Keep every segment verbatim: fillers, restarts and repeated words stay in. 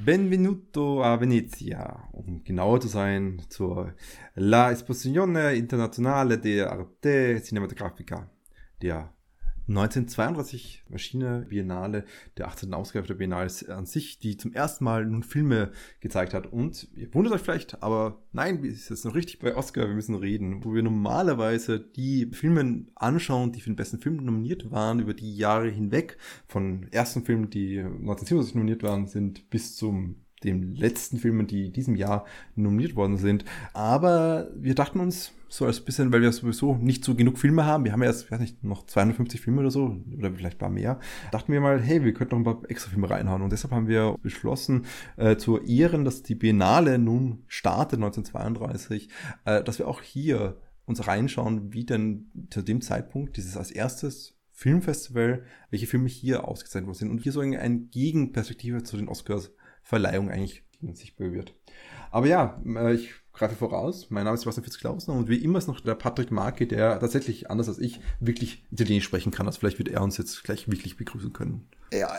Benvenuto a Venezia, um genauer zu sein, zur La Esposizione Internazionale de Arte Cinematografica, der neunzehnhundertzweiunddreißig erschienene Biennale, der achtzehnten Ausgabe der Biennale an sich, die zum ersten Mal nun Filme gezeigt hat. Und ihr wundert euch vielleicht, aber nein, es ist jetzt noch richtig bei Oscar, wir müssen reden, wo wir normalerweise die Filme anschauen, die für den besten Film nominiert waren, über die Jahre hinweg, von ersten Filmen, die neunzehnhundertsiebenundsiebzig nominiert waren, sind bis zum den letzten Filmen, die in diesem Jahr nominiert worden sind. Aber wir dachten uns, so als bisschen, weil wir sowieso nicht so genug Filme haben, wir haben ja erst, ich weiß nicht, noch zweihundertfünfzig Filme oder so, oder vielleicht ein paar mehr, dachten wir mal, hey, wir könnten noch ein paar extra Filme reinhauen. Und deshalb haben wir beschlossen, äh, zu ehren, dass die Biennale nun startet, neunzehnhundertzweiunddreißig, äh, dass wir auch hier uns reinschauen, wie denn zu dem Zeitpunkt dieses als erstes Filmfestival, welche Filme hier ausgezeichnet worden sind. Und hier so eine Gegenperspektive zu den Oscars Verleihung eigentlich sichtbar wird. Aber ja, ich greife voraus. Mein Name ist Sebastian Fitz-Klausner und wie immer ist noch der Patrick Marke, der tatsächlich, anders als ich, wirklich Italienisch sprechen kann. Also vielleicht wird er uns jetzt gleich wirklich begrüßen können. Ja,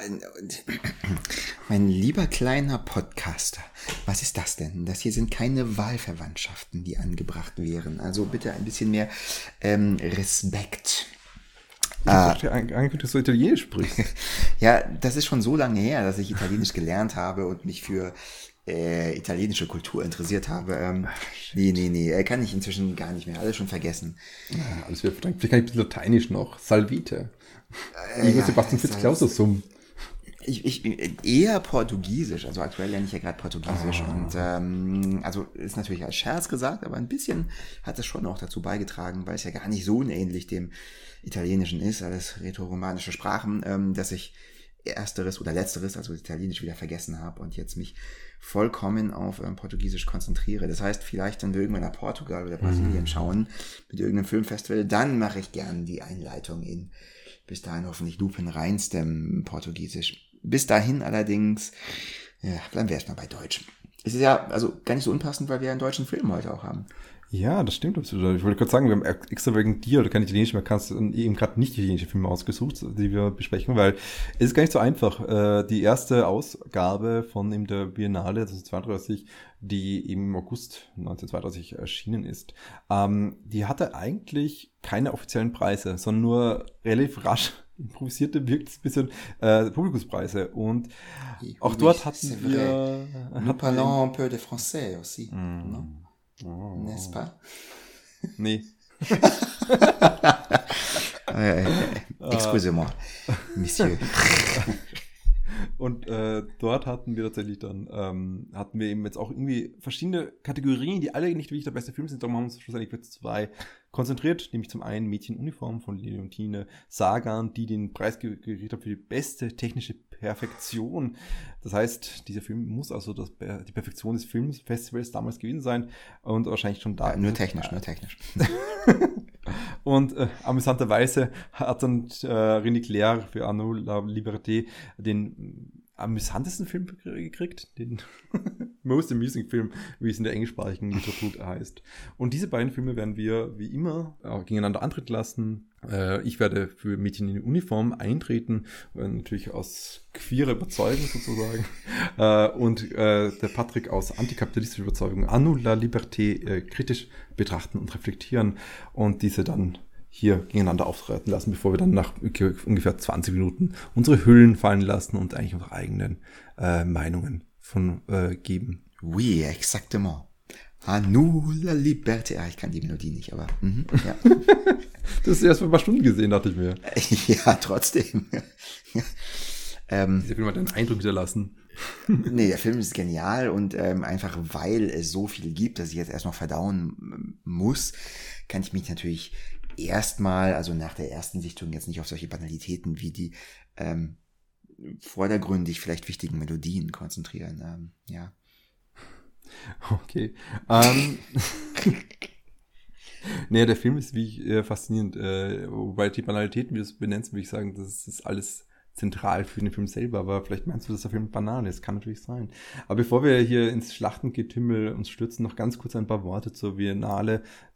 mein lieber kleiner Podcaster, was ist das denn? Das hier sind keine Wahlverwandtschaften, die angebracht wären. Also bitte ein bisschen mehr ähm, Respekt. Ich dachte eigentlich, dass du Italienisch sprichst. Ja, das ist schon so lange her, dass ich Italienisch gelernt habe und mich für äh, italienische Kultur interessiert habe. Ähm, nee, nee, nee, kann ich inzwischen gar nicht mehr. Alles schon vergessen. Ja, alles wird verdammt. Vielleicht kann ich ein bisschen Lateinisch noch. Salvite. Äh, ja, Sebastian Fitz-Klausner Summ. Ich, ich eher Portugiesisch, also aktuell lerne ich ja gerade Portugiesisch oh. und ähm, also ist natürlich als Scherz gesagt, aber ein bisschen hat es schon auch dazu beigetragen, weil es ja gar nicht so unähnlich dem Italienischen ist, alles rätoromanische Sprachen, ähm, dass ich ersteres oder letzteres, also Italienisch wieder vergessen habe und jetzt mich vollkommen auf ähm, Portugiesisch konzentriere. Das heißt, vielleicht, wenn wir irgendwann nach Portugal oder Brasilien mm. schauen, mit irgendeinem Filmfestival, dann mache ich gern die Einleitung in bis dahin hoffentlich lupenreinstem Portugiesisch. Bis dahin allerdings, ja, bleiben wir erstmal bei Deutsch. Es ist ja also gar nicht so unpassend, weil wir einen deutschen Film heute auch haben. Ja, das stimmt absolut. Ich wollte gerade sagen, wir haben extra wegen dir oder kein Italienisch mehr, kannst du eben gerade nicht italienische Filme ausgesucht, die wir besprechen, weil es ist gar nicht so einfach. Die erste Ausgabe von eben der Biennale neunzehnhundertzweiunddreißig, die eben im August neunzehnhundertzweiunddreißig erschienen ist, die hatte eigentlich keine offiziellen Preise, sondern nur relativ rasch improvisierte, wirkt es ein bisschen äh, Publikumspreise. Und auch oui, dort hatten wir... Nous parlons un peu de français aussi, mm. non? Oh. N'est-ce pas? Nee. äh, Excusez-moi, Monsieur. Und äh, dort hatten wir tatsächlich dann, ähm, hatten wir eben jetzt auch irgendwie verschiedene Kategorien, die alle nicht wirklich der beste Film sind. Darum haben wir uns schlussendlich für zwei konzentriert, nämlich zum einen Mädchenuniform von Leontine Sagan, die den Preis gekriegt hat für die beste technische Perfektion. Das heißt, dieser Film muss also das, die Perfektion des Filmfestivals damals gewesen sein und wahrscheinlich schon da. Ja, nur technisch, nur technisch. Und äh, amüsanterweise hat dann äh, René Clair für Arnaud La Liberté den amüsantesten Film gekriegt, den Most Amusing Film, wie es in der englischsprachigen Literatur heißt. Und diese beiden Filme werden wir wie immer äh, gegeneinander antreten lassen. Äh, ich werde für Mädchen in Uniform eintreten, äh, natürlich aus queerer Überzeugung sozusagen. äh, und äh, der Patrick aus antikapitalistischer Überzeugung Arnaud La Liberté äh, kritisch betrachten und reflektieren und diese dann hier gegeneinander auftreten lassen, bevor wir dann nach ungefähr zwanzig Minuten unsere Hüllen fallen lassen und eigentlich unsere eigenen äh, Meinungen von äh, geben. Oui, exactement. Ah, nous la liberté. Ah, ich kann die Melodie nicht, aber mhm, ja. Das hast du erst vor ein paar Stunden gesehen, dachte ich mir. Ja, trotzdem. ähm, Dieser Film hat einen Eindruck hinterlassen. Nee, der Film ist genial und ähm, einfach weil es so viel gibt, dass ich jetzt erst noch verdauen muss, kann ich mich natürlich erstmal, also nach der ersten Sichtung jetzt nicht auf solche Banalitäten wie die ähm, vordergründig vielleicht wichtigen Melodien konzentrieren. Ähm, ja. Okay. Ähm, nee, der Film ist wie ich, äh, faszinierend. Äh, wobei die Banalitäten, wie du es benennst, würde ich sagen, das ist alles zentral für den Film selber, aber vielleicht meinst du, dass der Film Banane ist, kann natürlich sein. Aber bevor wir hier ins Schlachtengetümmel uns stürzen, noch ganz kurz ein paar Worte zur Biennale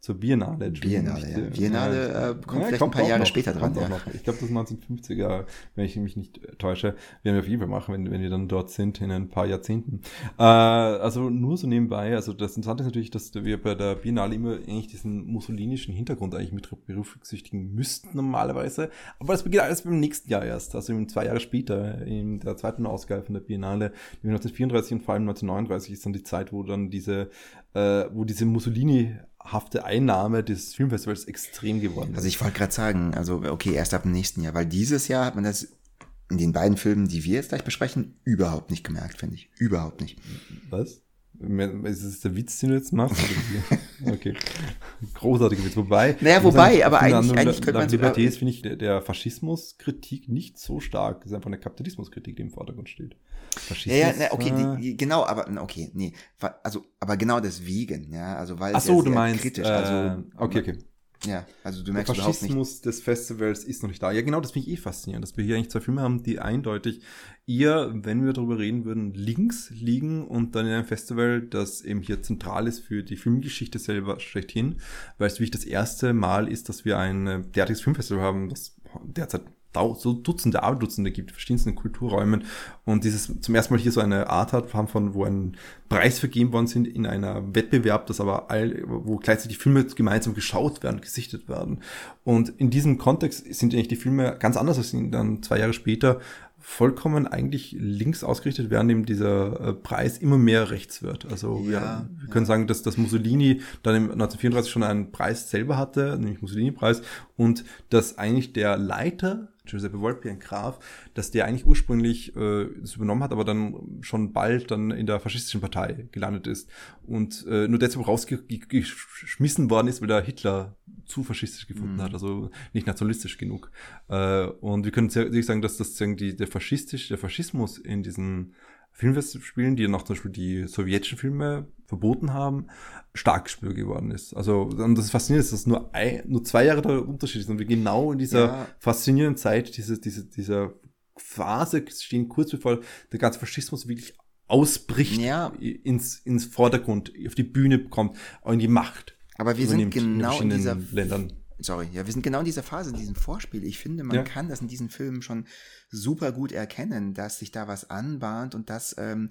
zur Biennale. Biennale, ja. Nicht, Biennale äh, äh, kommt ja, vielleicht kommt ein paar Jahre noch, später dran. Ja. Ich glaube, das ist neunzehnhundertfünfziger, wenn ich mich nicht täusche. Werden wir auf jeden Fall machen, wenn, wenn wir dann dort sind in ein paar Jahrzehnten. Äh, also nur so nebenbei. Also das Interessante ist natürlich, dass wir bei der Biennale immer eigentlich diesen mussolinischen Hintergrund eigentlich mit berücksichtigen müssten normalerweise. Aber das beginnt alles beim nächsten Jahr erst. Also zwei Jahre später, in der zweiten Ausgabe von der Biennale, neunzehnhundertvierunddreißig und vor allem neunzehnhundertneununddreißig ist dann die Zeit, wo dann diese, äh, wo diese Mussolini-hafte Einnahme des Filmfestivals extrem geworden ist. Also ich wollte gerade sagen, also okay, erst ab dem nächsten Jahr, weil dieses Jahr hat man das in den beiden Filmen, die wir jetzt gleich besprechen, überhaupt nicht gemerkt, finde ich. Überhaupt nicht. Was? Ist es der Witz, den du jetzt machst? Okay. Großartiger Witz. Wobei. Naja, wobei, sagen, aber eigentlich, La, eigentlich könnte man sogar... Liberté ist, finde ich, der, der Faschismuskritik nicht so stark. Es ist einfach eine Kapitalismuskritik, die im Vordergrund steht. Faschismus, ja, ja, ne, okay, äh, die, genau, aber, okay, nee. Also, aber genau deswegen, ja, also, weil Ach so, du meinst, kritisch, äh, also... Okay, okay. Ja, also du merkst der überhaupt nicht. Der Faschismus des Festivals ist noch nicht da. Ja, genau, das finde ich eh faszinierend, dass wir hier eigentlich zwei Filme haben, die eindeutig eher, wenn wir darüber reden würden, links liegen und dann in einem Festival, das eben hier zentral ist für die Filmgeschichte selber schlechthin, weil es wirklich das erste Mal ist, dass wir ein derartiges Filmfestival haben, das derzeit so Dutzende, Dutzende gibt, verschiedensten Kulturräumen und dieses zum ersten Mal hier so eine Art hat, von wo ein Preis vergeben worden sind in einer Wettbewerb, das aber all, wo gleichzeitig Filme gemeinsam geschaut werden, gesichtet werden. Und in diesem Kontext sind eigentlich die Filme ganz anders als dann zwei Jahre später vollkommen eigentlich links ausgerichtet, während eben dieser äh, Preis immer mehr rechts wird. Also ja, ja, wir können ja. sagen, dass, dass Mussolini dann im neunzehnhundertvierunddreißig schon einen Preis selber hatte, nämlich Mussolini-Preis, und dass eigentlich der Leiter, Giuseppe Volpi, ein Graf, dass der eigentlich ursprünglich äh, das übernommen hat, aber dann schon bald dann in der faschistischen Partei gelandet ist und äh, nur deshalb rausgeschmissen worden ist, weil der Hitler zu faschistisch gefunden mhm. hat, also nicht nationalistisch genug. Äh, und wir können sicherlich sagen, dass das die, der faschistisch, der Faschismus in diesen Filmfestspielen, die noch zum Beispiel die sowjetischen Filme verboten haben, stark gespürt geworden ist. Also, und das ist faszinierend, dass das nur, ein, nur zwei Jahre der Unterschied ist und wir genau in dieser ja. faszinierenden Zeit, diese, diese, dieser Phase stehen, kurz bevor der ganze Faschismus wirklich ausbricht, ja. ins, ins Vordergrund, auf die Bühne kommt, in die Macht. Aber wir sind genau in, in dieser Ländern. Sorry, ja, wir sind genau in dieser Phase, in diesem Vorspiel. Ich finde, man ja. kann das in diesen Filmen schon super gut erkennen, dass sich da was anbahnt und dass, ähm,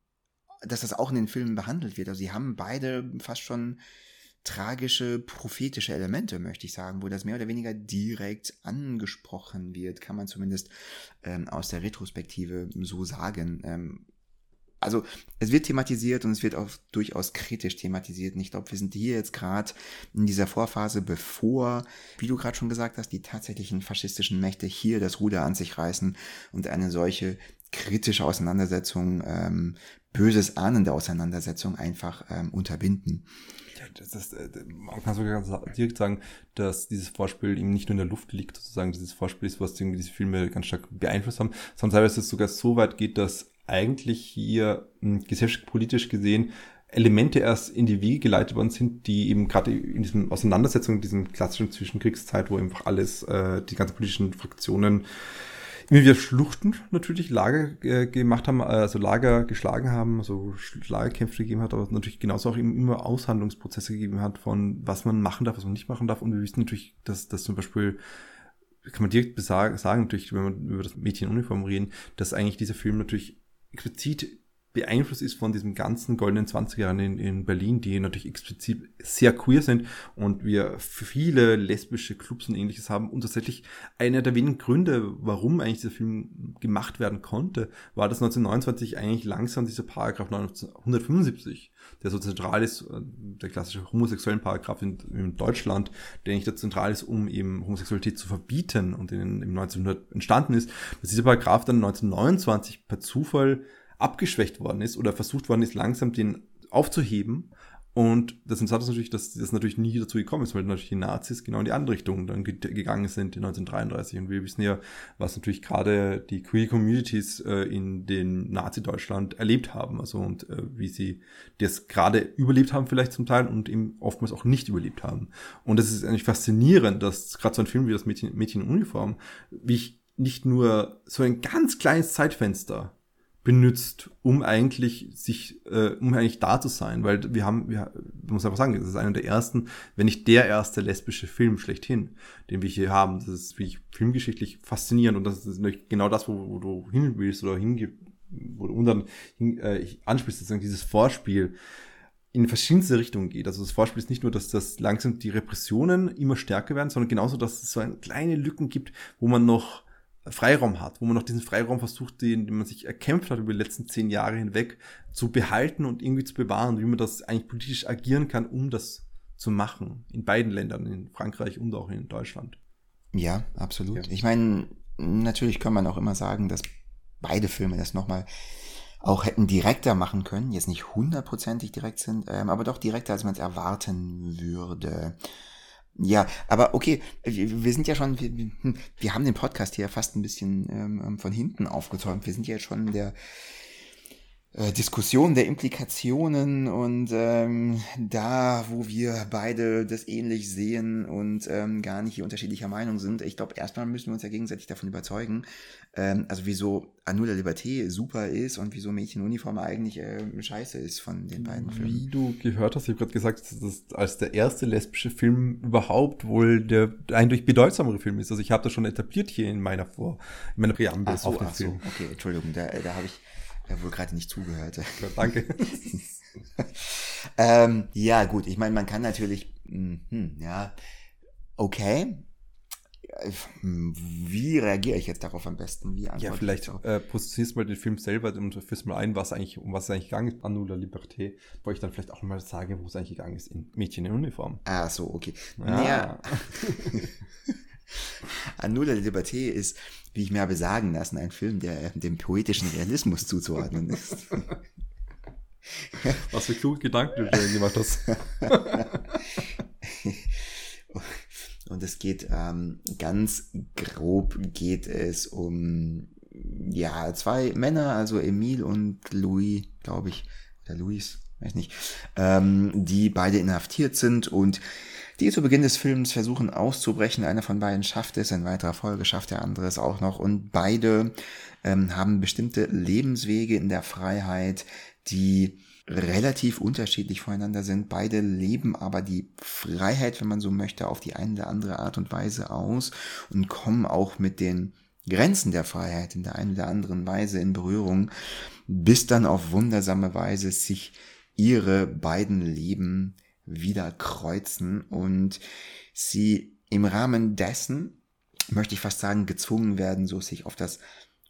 dass das auch in den Filmen behandelt wird. Also sie haben beide fast schon tragische, prophetische Elemente, möchte ich sagen, wo das mehr oder weniger direkt angesprochen wird, kann man zumindest ähm, aus der Retrospektive so sagen. Ähm, Also es wird thematisiert und es wird auch durchaus kritisch thematisiert. Und ich glaube, wir sind hier jetzt gerade in dieser Vorphase, bevor, wie du gerade schon gesagt hast, die tatsächlichen faschistischen Mächte hier das Ruder an sich reißen und eine solche kritische Auseinandersetzung, ähm, böses ahnende Auseinandersetzung einfach ähm, unterbinden. Ja, das ist, man kann sogar direkt sagen, dass dieses Vorspiel eben nicht nur in der Luft liegt, sozusagen dieses Vorspiel ist, was irgendwie diese Filme ganz stark beeinflusst haben, sondern teilweise es sogar so weit geht, dass eigentlich hier mh, gesellschaftspolitisch gesehen Elemente erst in die Wege geleitet worden sind, die eben gerade in diesem Auseinandersetzung, in diesem klassischen Zwischenkriegszeit, wo einfach alles, äh, die ganzen politischen Fraktionen immer wieder Schluchten natürlich Lager äh, gemacht haben, also Lager geschlagen haben, also Lagerkämpfe gegeben hat, aber natürlich genauso auch immer Aushandlungsprozesse gegeben hat von was man machen darf, was man nicht machen darf. Und wir wissen natürlich, dass das zum Beispiel kann man direkt besagen, sagen, natürlich, wenn wir über das Mädchen in Uniform reden, dass eigentlich dieser Film natürlich explizit beeinflusst ist von diesem ganzen goldenen zwanziger Jahren in, in Berlin, die natürlich explizit sehr queer sind und wir viele lesbische Clubs und ähnliches haben. Und tatsächlich einer der wenigen Gründe, warum eigentlich dieser Film gemacht werden konnte, war, dass neunzehnhundertneunundzwanzig eigentlich langsam dieser Paragraph neunzehnhundertfünfundsiebzig, der so zentral ist, der klassische homosexuellen Paragraph in, in Deutschland, der eigentlich da zentral ist, um eben Homosexualität zu verbieten und in, im neunzehnhundert entstanden ist, dass dieser Paragraph dann neunzehnhundertneunundzwanzig per Zufall abgeschwächt worden ist oder versucht worden ist, langsam den aufzuheben. Und das Interessante ist natürlich, dass das natürlich nie dazu gekommen ist, weil natürlich die Nazis genau in die andere Richtung dann ge- gegangen sind in neunzehnhundertdreiunddreißig. Und wir wissen ja, was natürlich gerade die Queer Communities äh, in den Nazi-Deutschland erlebt haben. Also und äh, wie sie das gerade überlebt haben vielleicht zum Teil und eben oftmals auch nicht überlebt haben. Und das ist eigentlich faszinierend, dass gerade so ein Film wie das Mädchen, Mädchen in Uniform, wie ich nicht nur so ein ganz kleines Zeitfenster benutzt, um eigentlich sich, äh, um eigentlich da zu sein, weil wir haben, wir, ich muss einfach sagen, das ist einer der ersten, wenn nicht der erste lesbische Film schlechthin, den wir hier haben. Das ist wirklich filmgeschichtlich faszinierend und das ist genau das, wo, wo du hin willst oder hinge, wo du dann hin, äh, ansprichst, sozusagen dieses Vorspiel in verschiedenste Richtungen geht. Also das Vorspiel ist nicht nur, dass das langsam die Repressionen immer stärker werden, sondern genauso, dass es so eine kleine Lücken gibt, wo man noch Freiraum hat, wo man noch diesen Freiraum versucht, den, den man sich erkämpft hat über die letzten zehn Jahre hinweg, zu behalten und irgendwie zu bewahren, wie man das eigentlich politisch agieren kann, um das zu machen. In beiden Ländern, in Frankreich und auch in Deutschland. Ja, absolut. Ja. Ich meine, natürlich kann man auch immer sagen, dass beide Filme das nochmal auch hätten direkter machen können, jetzt nicht hundertprozentig direkt sind, ähm, aber doch direkter, als man es erwarten würde. Ja, aber okay, wir, wir sind ja schon, wir, wir haben den Podcast hier fast ein bisschen ähm, von hinten aufgezäumt. Wir sind ja schon in der äh, Diskussion der Implikationen und ähm, da, wo wir beide das ähnlich sehen und ähm, gar nicht hier unterschiedlicher Meinung sind. Ich glaube, erstmal müssen wir uns ja gegenseitig davon überzeugen, ähm, also wieso À nous la liberté super ist und wieso Mädchenuniform eigentlich äh, scheiße ist von den beiden Filmen. Wie du gehört hast, ich habe gerade gesagt, dass das als der erste lesbische Film überhaupt wohl der eindeutig bedeutsamere Film ist. Also ich habe das schon etabliert hier in meiner Vor, in meiner Präambel Ach so, auf den ach Film. so, okay, Entschuldigung, da, da habe ich ja, wohl gerade nicht zugehört. Ja, danke. ähm, ja, gut, ich meine, man kann natürlich, hm, ja, okay. Wie reagiere ich jetzt darauf am besten? Wie ja, vielleicht äh, positionierst mal den Film selber und führst mal ein, was eigentlich, um was es eigentlich gegangen ist, À nous la liberté, wo ich dann vielleicht auch mal sage, wo es eigentlich gegangen ist, in Mädchen in Uniform. Ah, so, okay. Ja. Naja. À nous la liberté ist, wie ich mir habe sagen lassen, ein Film, der dem poetischen Realismus zuzuordnen ist. Was für kluge Gedanken du dir gemacht hast. Und es geht ähm, ganz grob geht es um ja zwei Männer, also Emile und Louis, glaube ich, oder Louis, weiß nicht, ähm, die beide inhaftiert sind und die zu Beginn des Films versuchen auszubrechen. Einer von beiden schafft es, in weiterer Folge schafft der andere es auch noch. Und beide ähm, haben bestimmte Lebenswege in der Freiheit, die relativ unterschiedlich voneinander sind. Beide leben aber die Freiheit, wenn man so möchte, auf die eine oder andere Art und Weise aus und kommen auch mit den Grenzen der Freiheit in der einen oder anderen Weise in Berührung, bis dann auf wundersame Weise sich ihre beiden Leben wieder kreuzen und sie im Rahmen dessen, möchte ich fast sagen, gezwungen werden, so sich auf das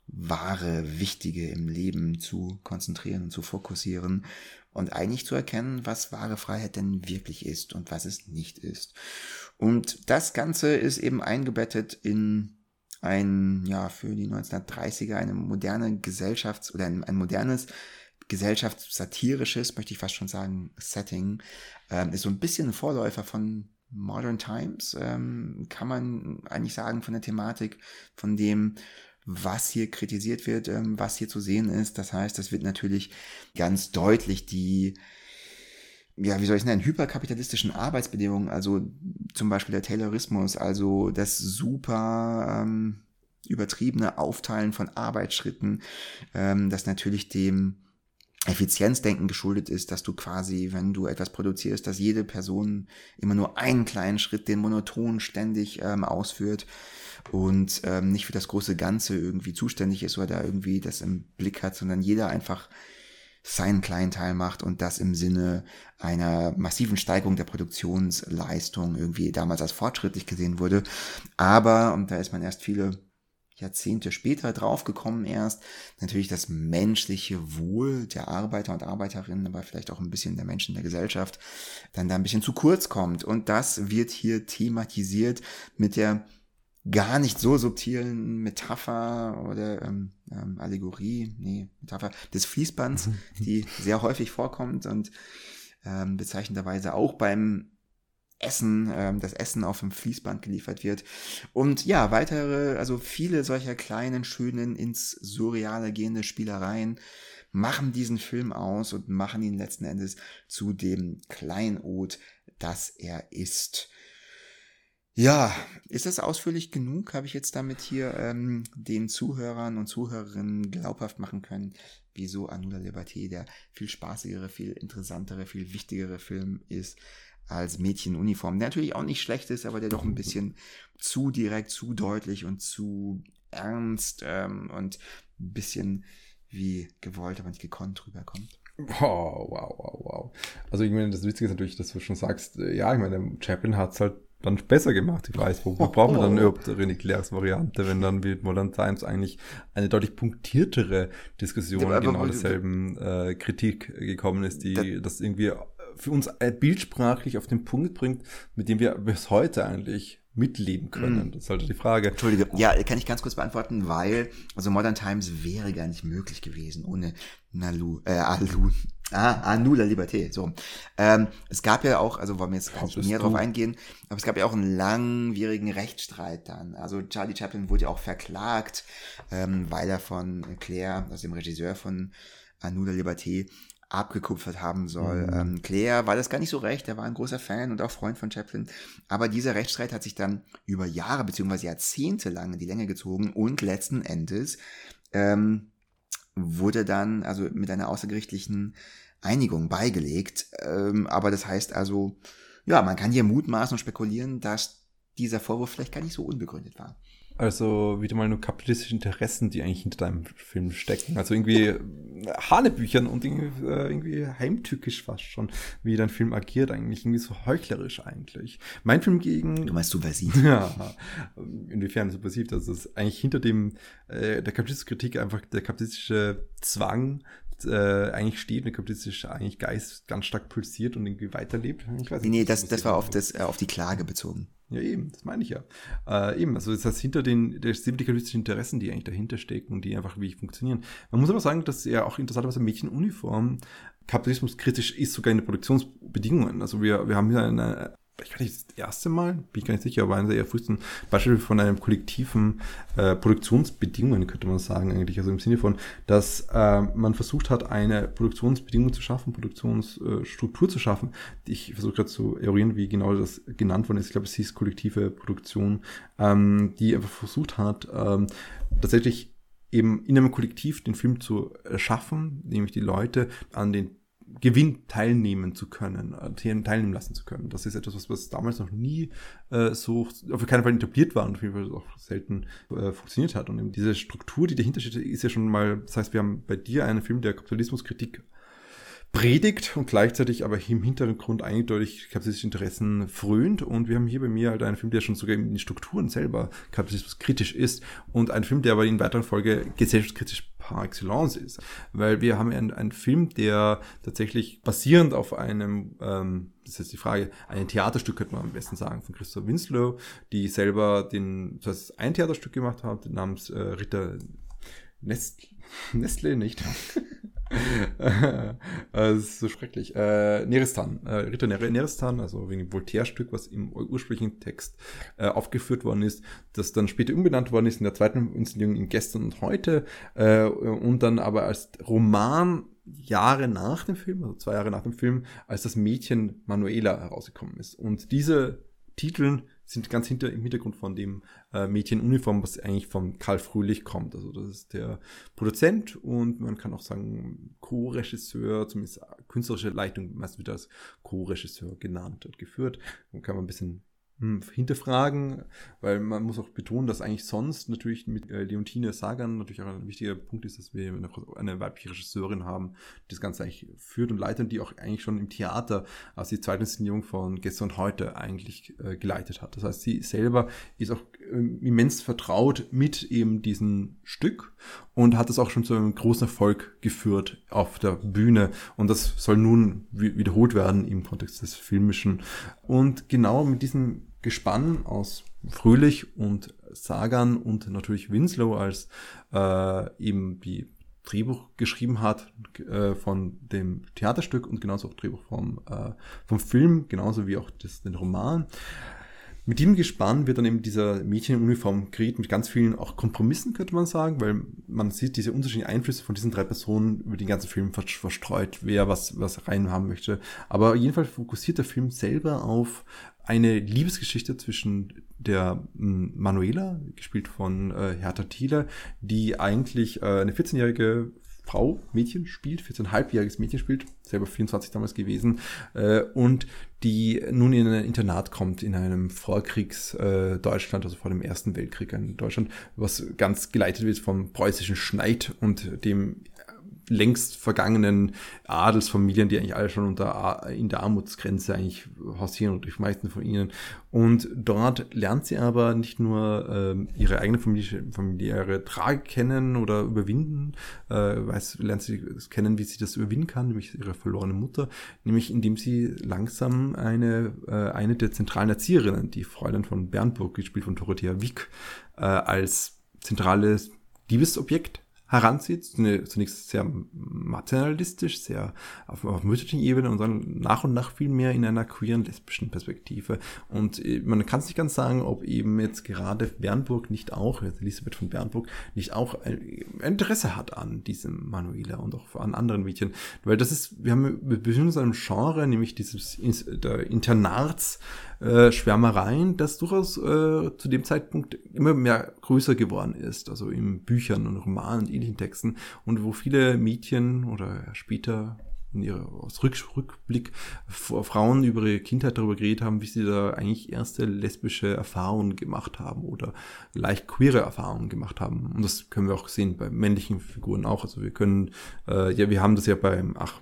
wahre, Wichtige im Leben zu konzentrieren und zu fokussieren und eigentlich zu erkennen, was wahre Freiheit denn wirklich ist und was es nicht ist. Und das Ganze ist eben eingebettet in ein, ja, für die neunzehnhundertdreißiger eine moderne Gesellschafts- oder ein, ein modernes gesellschaftssatirisches, möchte ich fast schon sagen, Setting, ähm, ist so ein bisschen ein Vorläufer von Modern Times, ähm, kann man eigentlich sagen, von der Thematik, von dem, was hier kritisiert wird, ähm, was hier zu sehen ist. Das heißt, es wird natürlich ganz deutlich die, ja, wie soll ich es nennen, hyperkapitalistischen Arbeitsbedingungen, also zum Beispiel der Taylorismus, also das super ähm, übertriebene Aufteilen von Arbeitsschritten, ähm, das natürlich dem Effizienzdenken geschuldet ist, dass du quasi, wenn du etwas produzierst, dass jede Person immer nur einen kleinen Schritt, den monoton ständig ähm, ausführt und ähm, nicht für das große Ganze irgendwie zuständig ist oder da irgendwie das im Blick hat, sondern jeder einfach seinen kleinen Teil macht und das im Sinne einer massiven Steigerung der Produktionsleistung irgendwie damals als fortschrittlich gesehen wurde. Aber, und da ist man erst viele Jahrzehnte später draufgekommen erst, natürlich das menschliche Wohl der Arbeiter und Arbeiterinnen, aber vielleicht auch ein bisschen der Menschen der Gesellschaft, dann da ein bisschen zu kurz kommt. Und das wird hier thematisiert mit der gar nicht so subtilen Metapher oder ähm, ähm, Allegorie, nee, Metapher des Fließbands, die sehr häufig vorkommt und ähm, bezeichnenderweise auch beim Essen, ähm, das Essen auf dem Fließband geliefert wird. Und ja, weitere, also viele solcher kleinen, schönen, ins Surreale gehende Spielereien machen diesen Film aus und machen ihn letzten Endes zu dem Kleinod, das er ist. Ja, ist das ausführlich genug? Habe ich jetzt damit hier ähm, den Zuhörern und Zuhörerinnen glaubhaft machen können, wieso À nous la liberté der viel spaßigere, viel interessantere, viel wichtigere Film ist als Mädchen in Uniform, der natürlich auch nicht schlecht ist, aber der doch ein bisschen zu direkt, zu deutlich und zu ernst ähm, und ein bisschen wie gewollt, aber nicht gekonnt rüberkommt. Wow, wow, wow, wow. Also ich meine, das Witzige ist natürlich, dass du schon sagst, ja, ich meine, Chaplin hat es halt dann besser gemacht. Ich weiß, wo, wo braucht man dann überhaupt René Clairs Variante, wenn dann mit Modern Times eigentlich eine deutlich punktiertere Diskussion ja, genau derselben äh, Kritik gekommen ist, die das, das irgendwie für uns bildsprachlich auf den Punkt bringt, mit dem wir bis heute eigentlich mitleben können. Das ist halt die Frage. Entschuldige, ja, kann ich ganz kurz beantworten, weil also Modern Times wäre gar nicht möglich gewesen ohne Nalu, äh, Alu, ah, À nous la liberté, so. Ähm, es gab ja auch, also wollen wir jetzt gar nicht näher drauf eingehen, aber es gab ja auch einen langwierigen Rechtsstreit dann. Also Charlie Chaplin wurde ja auch verklagt, ähm, weil er von Claire, also dem Regisseur von À nous la liberté, abgekupfert haben soll. Mhm. Ähm, Claire war das gar nicht so recht, er war ein großer Fan und auch Freund von Chaplin, aber dieser Rechtsstreit hat sich dann über Jahre beziehungsweise Jahrzehnte lang in die Länge gezogen und letzten Endes ähm, wurde dann also mit einer außergerichtlichen Einigung beigelegt, ähm, aber das heißt also, ja, man kann hier mutmaßen und spekulieren, dass dieser Vorwurf vielleicht gar nicht so unbegründet war. Also wieder mal nur kapitalistische Interessen, die eigentlich hinter deinem Film stecken. Also irgendwie Hanebüchern und irgendwie, äh, irgendwie heimtückisch fast schon, wie dein Film agiert eigentlich. Irgendwie so heuchlerisch eigentlich. Mein Film gegen... Du meinst subversiv. Ja, inwiefern subversiv. Das ist eigentlich hinter dem, äh, der kapitalistischen Kritik einfach der kapitalistische Zwang äh, eigentlich steht, der kapitalistische eigentlich Geist ganz stark pulsiert und irgendwie weiterlebt. Ich weiß nicht, nee, das, das war auf, das, äh, auf die Klage bezogen. Ja, eben, das meine ich ja. Äh, eben, also das heißt, hinter den der kapitalistischen Interessen, die eigentlich dahinter stecken, die einfach wie funktionieren. Man muss aber sagen, dass ja auch interessanterweise Mädchenuniform kapitalismuskritisch ist, sogar in den Produktionsbedingungen. Also wir, wir haben hier eine, ich weiß nicht, das erste Mal, bin ich gar nicht sicher, aber einer der frühesten Beispiele von einem kollektiven äh, Produktionsbedingungen, könnte man sagen eigentlich, also im Sinne von, dass äh, man versucht hat, eine Produktionsbedingung zu schaffen, Produktionsstruktur äh, zu schaffen. Ich versuche gerade zu eruieren, wie genau das genannt worden ist. Ich glaube, es hieß kollektive Produktion, ähm, die einfach versucht hat, ähm, tatsächlich eben in einem Kollektiv den Film zu schaffen, nämlich die Leute an den Gewinn teilnehmen zu können, teilnehmen lassen zu können. Das ist etwas, was, was damals noch nie äh, so, auf keinen Fall etabliert war und auf jeden Fall auch selten äh, funktioniert hat. Und eben diese Struktur, die dahinter steht, ist ja schon mal, das heißt, wir haben bei dir einen Film, der Kapitalismuskritik predigt und gleichzeitig aber im Hintergrund eindeutig kapitalistische Interessen frönt. Und wir haben hier bei mir halt einen Film, der schon sogar in den Strukturen selber kapitalismuskritisch ist und ein Film, der aber in weiterer Folge gesellschaftskritisch par excellence ist. Weil wir haben einen, einen Film, der tatsächlich basierend auf einem, ähm, das ist jetzt die Frage, ein Theaterstück könnte man am besten sagen, von Christopher Winslow, die selber den, das heißt, ein Theaterstück gemacht hat, namens äh, Ritter Nest, Nestle, nicht? Das ist so schrecklich. Äh, Nerestan, äh, Ritter Nerestan, also wegen dem Voltaire-Stück, was im ursprünglichen Text äh, aufgeführt worden ist, das dann später umbenannt worden ist in der zweiten Inszenierung in Gestern und Heute äh, und dann aber als Roman Jahre nach dem Film, also zwei Jahre nach dem Film, als das Mädchen Manuela herausgekommen ist. Und diese Titel sind ganz hinter im Hintergrund von dem äh, Mädchenuniform, was eigentlich von Karl Fröhlich kommt. Also das ist der Produzent und man kann auch sagen Co-Regisseur, zumindest künstlerische Leitung, meistens wird als Co-Regisseur genannt und geführt. Dann kann man ein bisschen hm, hinterfragen, weil man muss auch betonen, dass eigentlich sonst natürlich mit äh, Leontine Sagan natürlich auch ein wichtiger Punkt ist, dass wir eine, eine weibliche Regisseurin haben, die das Ganze eigentlich führt und leitet und die auch eigentlich schon im Theater als die zweite Inszenierung von Gestern und Heute eigentlich äh, geleitet hat. Das heißt, sie selber ist auch äh, immens vertraut mit eben diesem Stück und hat es auch schon zu einem großen Erfolg geführt auf der Bühne und das soll nun w- wiederholt werden im Kontext des Filmischen. Und genau mit diesem Gespann aus Fröhlich und Sagan und natürlich Winslow als äh, eben die Drehbuch geschrieben hat äh, von dem Theaterstück und genauso auch Drehbuch vom, äh, vom Film, genauso wie auch das, den Roman. mit diesem Gespann wird dann eben dieser Mädchenuniform kreiert mit ganz vielen auch Kompromissen, könnte man sagen, weil man sieht diese unterschiedlichen Einflüsse von diesen drei Personen über den ganzen Film verstreut, wer was, was rein haben möchte. Aber jedenfalls fokussiert der Film selber auf eine Liebesgeschichte zwischen der m, Manuela, gespielt von äh, Hertha Thiele, die eigentlich äh, eine vierzehnjährige Frau, Mädchen spielt, vierzehnhalbjähriges Mädchen spielt, selber vierundzwanzig damals gewesen, äh, und die nun in ein Internat kommt, in einem Vorkriegs äh, Deutschland, also vor dem Ersten Weltkrieg in Deutschland, was ganz geleitet wird vom preußischen Schneid und dem längst vergangenen Adelsfamilien, die eigentlich alle schon unter in der Armutsgrenze eigentlich hausieren und die meisten von ihnen. Und dort lernt sie aber nicht nur ähm, ihre eigene Familie, familiäre Tragik kennen oder überwinden, äh, weiß, lernt sie kennen, wie sie das überwinden kann, nämlich ihre verlorene Mutter, nämlich indem sie langsam eine äh, eine der zentralen Erzieherinnen, die Fräulein von Bernburg, gespielt von Dorothea Wick, äh, als zentrales Liebesobjekt heranzieht, zunächst sehr materialistisch, sehr auf, auf mütterlichen Ebene und dann nach und nach viel mehr in einer queeren, lesbischen Perspektive. Und man kann es nicht ganz sagen, ob eben jetzt gerade Bernburg nicht auch, Elisabeth von Bernburg, nicht auch ein Interesse hat an diesem Manuela und auch an anderen Mädchen. Weil das ist, wir haben, wir befinden uns in einem Genre, nämlich dieses der Internats, Äh, Schwärmereien, das durchaus äh, zu dem Zeitpunkt immer mehr größer geworden ist, also in Büchern und Romanen und ähnlichen Texten, und wo viele Mädchen oder später in ihrer aus Rück, Rückblick Frauen über ihre Kindheit darüber geredet haben, wie sie da eigentlich erste lesbische Erfahrungen gemacht haben oder leicht queere Erfahrungen gemacht haben. Und das können wir auch sehen bei männlichen Figuren auch. Also wir können, äh, ja, wir haben das ja beim, ach,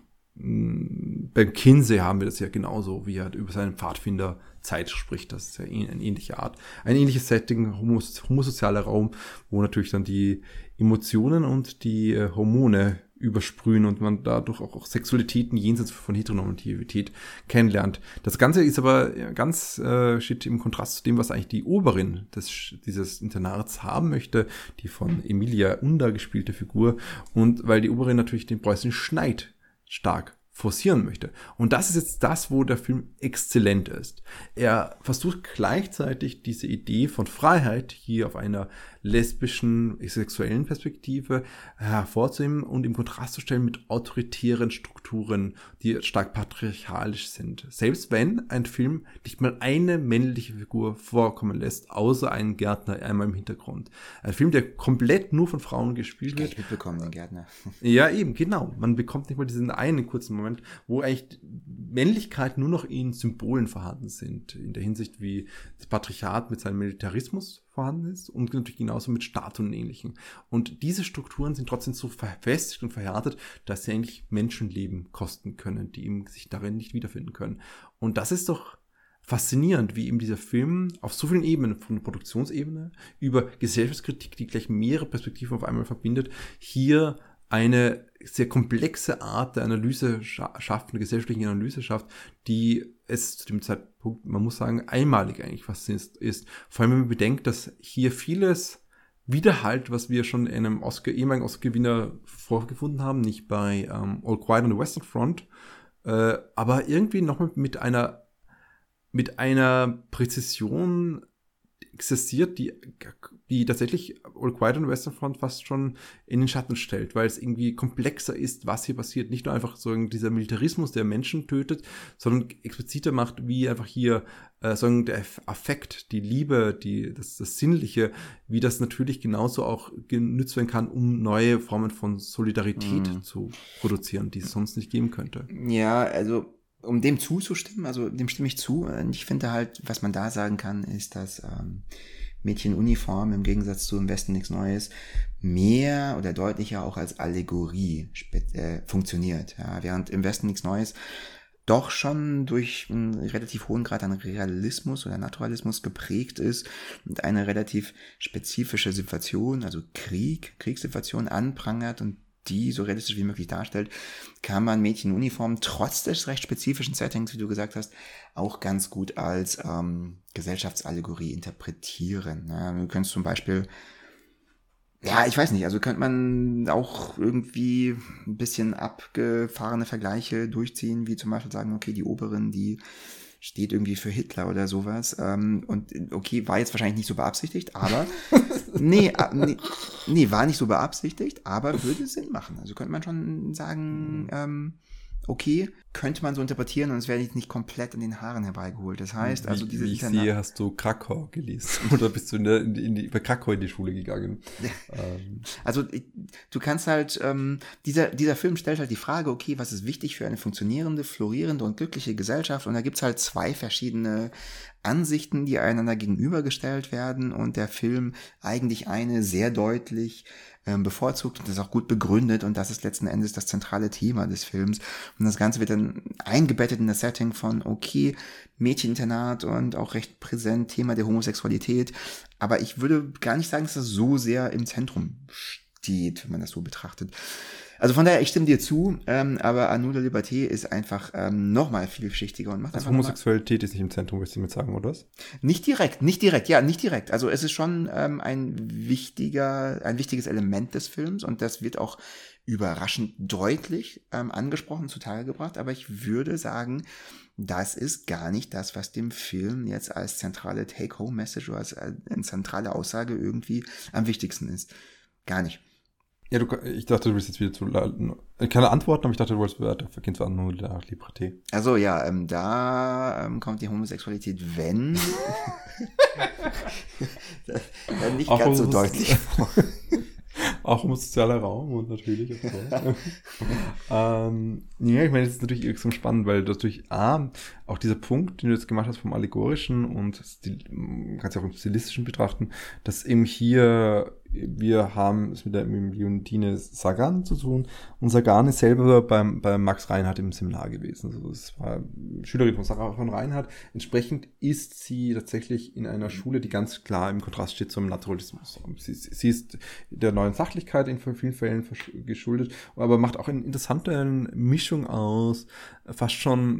beim Kinsey haben wir das ja genauso, wie er über seinen Pfadfinderzeit spricht. Das ist ja eine ähnliche Art. Ein ähnliches Setting, homos- homosozialer Raum, wo natürlich dann die Emotionen und die äh, Hormone übersprühen und man dadurch auch, auch Sexualitäten jenseits von Heteronormativität kennenlernt. Das Ganze ist aber ganz äh, steht im Kontrast zu dem, was eigentlich die Oberin des, dieses Internats haben möchte, die von Emilia Unda gespielte Figur, und weil die Oberin natürlich den preußischen Schneid stark forcieren möchte. Und das ist jetzt das, wo der Film exzellent ist. Er versucht gleichzeitig diese Idee von Freiheit hier auf einer lesbischen, sexuellen Perspektive hervorzuheben und im Kontrast zu stellen mit autoritären Strukturen, die stark patriarchalisch sind. Selbst wenn ein Film nicht mal eine männliche Figur vorkommen lässt, außer einen Gärtner einmal im Hintergrund. Ein Film, der komplett nur von Frauen gespielt wird. Ich mitbekommen, den Gärtner. Ja, eben, genau. Man bekommt nicht mal diesen einen kurzen Moment, wo eigentlich Männlichkeit nur noch in Symbolen vorhanden sind, in der Hinsicht, wie das Patriarchat mit seinem Militarismus vorhanden ist und natürlich genauso mit Statuen und Ähnlichem. Und diese Strukturen sind trotzdem so verfestigt und verhärtet, dass sie eigentlich Menschenleben kosten können, die eben sich darin nicht wiederfinden können. Und das ist doch faszinierend, wie eben dieser Film auf so vielen Ebenen, von der Produktionsebene über Gesellschaftskritik, die gleich mehrere Perspektiven auf einmal verbindet, hier eine sehr komplexe Art der Analyse schafft, eine gesellschaftliche Analyse schafft, die es zu dem Zeitpunkt, man muss sagen, einmalig eigentlich faszinierend ist. Vor allem, wenn man bedenkt, dass hier vieles widerhallt, was wir schon in einem Oscar, ehemaligen Oscar-Gewinner vorgefunden haben, nicht bei ähm, All Quiet on the Western Front, äh, aber irgendwie nochmal mit einer mit einer Präzision existiert, die, die tatsächlich All Quiet on the Western Front fast schon in den Schatten stellt, weil es irgendwie komplexer ist, was hier passiert. Nicht nur einfach so dieser Militarismus, der Menschen tötet, sondern expliziter macht, wie einfach hier äh, so der Affekt, die Liebe, die, das, das Sinnliche, wie das natürlich genauso auch genützt werden kann, um neue Formen von Solidarität mhm. zu produzieren, die es sonst nicht geben könnte. Ja, also um dem zuzustimmen, also dem stimme ich zu. Ich finde halt, was man da sagen kann, ist, dass ähm, Mädchenuniform im Gegensatz zu Im Westen nichts Neues mehr oder deutlicher auch als Allegorie äh, funktioniert. Ja, während Im Westen nichts Neues doch schon durch einen relativ hohen Grad an Realismus oder Naturalismus geprägt ist und eine relativ spezifische Situation, also Krieg, Kriegssituation anprangert und die so realistisch wie möglich darstellt, kann man Mädchenuniform trotz des recht spezifischen Settings, wie du gesagt hast, auch ganz gut als ähm, Gesellschaftsallegorie interpretieren. Ja, du könntest zum Beispiel, ja, ich weiß nicht, also könnte man auch irgendwie ein bisschen abgefahrene Vergleiche durchziehen, wie zum Beispiel sagen, okay, die Oberin, die steht irgendwie für Hitler oder sowas. Ähm, und okay, war jetzt wahrscheinlich nicht so beabsichtigt, aber nee, äh, nee, nee, war nicht so beabsichtigt, aber würde Sinn machen. Also könnte man schon sagen, ähm, okay, könnte man so interpretieren und es wäre nicht komplett an den Haaren herbeigeholt. Das heißt, also wie, diese wie ich Internat- sehe, hast du Krakau gelesen oder bist du in, der, in, die, in die, bei Krakau in die Schule gegangen? ähm. Also du kannst halt, ähm, dieser, dieser Film stellt halt die Frage, okay, was ist wichtig für eine funktionierende, florierende und glückliche Gesellschaft? Und da gibt's halt zwei verschiedene Ansichten, die einander gegenübergestellt werden und der Film eigentlich eine sehr deutlich ähm, bevorzugt und das ist auch gut begründet und das ist letzten Endes das zentrale Thema des Films. Und das Ganze wird dann eingebettet in das Setting von, okay, Mädcheninternat und auch recht präsent Thema der Homosexualität. Aber ich würde gar nicht sagen, dass das so sehr im Zentrum steht, wenn man das so betrachtet. Also von daher, ich stimme dir zu, ähm, aber À nous la liberté ist einfach ähm, nochmal vielschichtiger und macht also einfach Homosexualität ist nicht im Zentrum, willst du damit sagen, oder was? Nicht direkt, nicht direkt, ja, nicht direkt. Also es ist schon ähm, ein wichtiger, ein wichtiges Element des Films und das wird auch überraschend deutlich ähm, angesprochen, zutage gebracht. Aber ich würde sagen, das ist gar nicht das, was dem Film jetzt als zentrale Take-Home-Message oder als eine zentrale Aussage irgendwie am wichtigsten ist. Gar nicht. Ja, du, ich dachte, du willst jetzt wieder zu keine Antworten, aber ich dachte, du wolltest weiter vergehen zu À nous la liberté. Also ja, ähm, da ähm, kommt die Homosexualität, wenn dann nicht auch ganz so deutlich vor. Auch um sozialer Raum und natürlich. ähm, ja, ich meine, das ist natürlich extrem spannend, weil das durch A, auch dieser Punkt, den du jetzt gemacht hast vom Allegorischen und Stil, kannst du auch im Stilistischen betrachten, dass eben hier wir haben es mit der Leontine Sagan zu tun und Sagan ist selber beim, bei Max Reinhardt im Seminar gewesen. Also das war Schülerin von Sarah von Reinhardt. Entsprechend ist sie tatsächlich in einer Schule, die ganz klar im Kontrast steht zum Naturalismus. Sie, sie ist der neuen Sachlichkeit in vielen Fällen geschuldet, aber macht auch eine interessante Mischung aus fast schon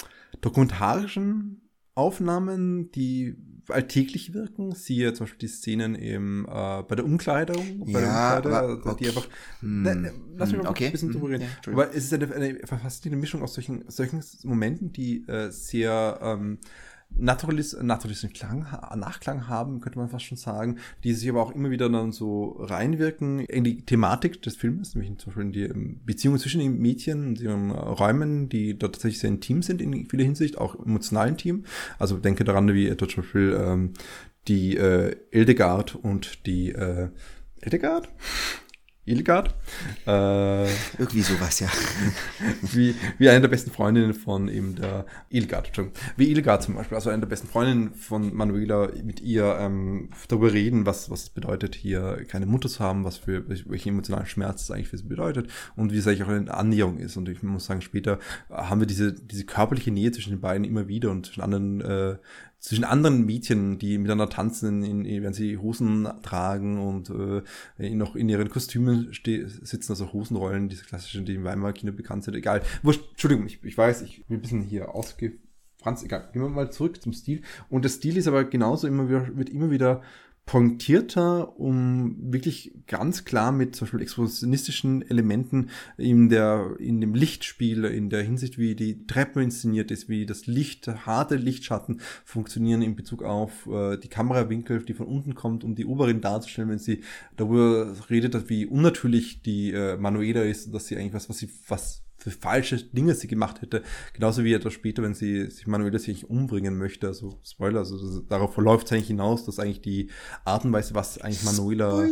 dokumentarischen Aufnahmen, die alltäglich wirken, siehe zum Beispiel die Szenen im, äh, bei der Umkleidung, bei ja, der Umkleide, aber, die okay. einfach, hm, ne, lass mich mal okay. ein bisschen drüber reden, ja, aber es ist eine, eine faszinierende Mischung aus solchen, solchen Momenten, die äh, sehr ähm, Naturalist, naturalistischen Klang, Nachklang haben, könnte man fast schon sagen, die sich aber auch immer wieder dann so reinwirken in die Thematik des Films, nämlich zum Beispiel in die Beziehungen zwischen den Mädchen und ihren Räumen, die dort tatsächlich sehr intim sind in vieler Hinsicht, auch emotional intim. Also denke daran, wie etwa zum Beispiel ähm, die äh, Hildegard und die äh, Hildegard? Hildegard? Äh, Irgendwie sowas, ja. wie, wie eine der besten Freundinnen von eben der Hildegard, Entschuldigung. Wie Hildegard zum Beispiel, also eine der besten Freundinnen von Manuela, mit ihr ähm, darüber reden, was, was es bedeutet, hier keine Mutter zu haben, was für, welchen emotionalen Schmerz es eigentlich für sie bedeutet und wie es eigentlich auch eine Annäherung ist. Und ich muss sagen, später haben wir diese, diese körperliche Nähe zwischen den beiden immer wieder und zwischen anderen, äh, zwischen anderen Mädchen, die miteinander tanzen, in, in, wenn sie Hosen tragen und äh, noch in ihren Kostümen ste- sitzen, also Hosenrollen, diese klassischen, die im Weimarer Kino bekannt sind. Egal. Wurscht, Entschuldigung, ich, ich weiß, ich bin ein bisschen hier ausgefranst. Egal. Gehen wir mal zurück zum Stil. Und der Stil ist aber genauso immer wieder, wird immer wieder pointierter, um wirklich ganz klar mit zum Beispiel expressionistischen Elementen in der, in dem Lichtspiel, in der Hinsicht, wie die Treppe inszeniert ist, wie das Licht, harte Lichtschatten funktionieren in Bezug auf äh, die Kamerawinkel, die von unten kommt, um die Oberin darzustellen, wenn sie darüber redet, wie unnatürlich die äh, Manuela ist, dass sie eigentlich was, was sie, was für falsche Dinge sie gemacht hätte. Genauso wie etwas später, wenn sie sich Manuela sich umbringen möchte. Also Spoiler, also das, darauf verläuft es eigentlich hinaus, dass eigentlich die Art und Weise, was eigentlich Manuela,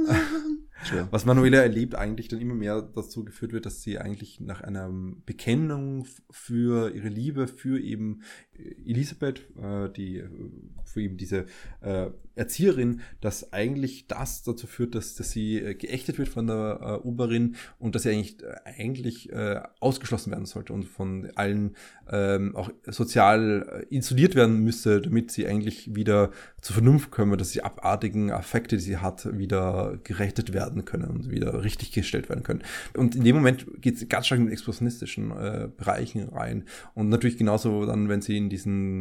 was Manuela erlebt, eigentlich dann immer mehr dazu geführt wird, dass sie eigentlich nach einer Bekennung für ihre Liebe für eben Elisabeth, äh, die für eben diese äh, Erzieherin, dass eigentlich das dazu führt, dass, dass sie äh, geächtet wird von der äh, Oberin und dass sie eigentlich äh, eigentlich äh, ausgeschlossen werden sollte und von allen ähm, auch sozial äh, isoliert werden müsste, damit sie eigentlich wieder zur Vernunft kommen, dass die abartigen Affekte, die sie hat, wieder gerechtet werden können und wieder richtig gestellt werden können. Und in dem Moment geht es ganz stark in expressionistischen äh, Bereichen rein und natürlich genauso dann, wenn sie in diesen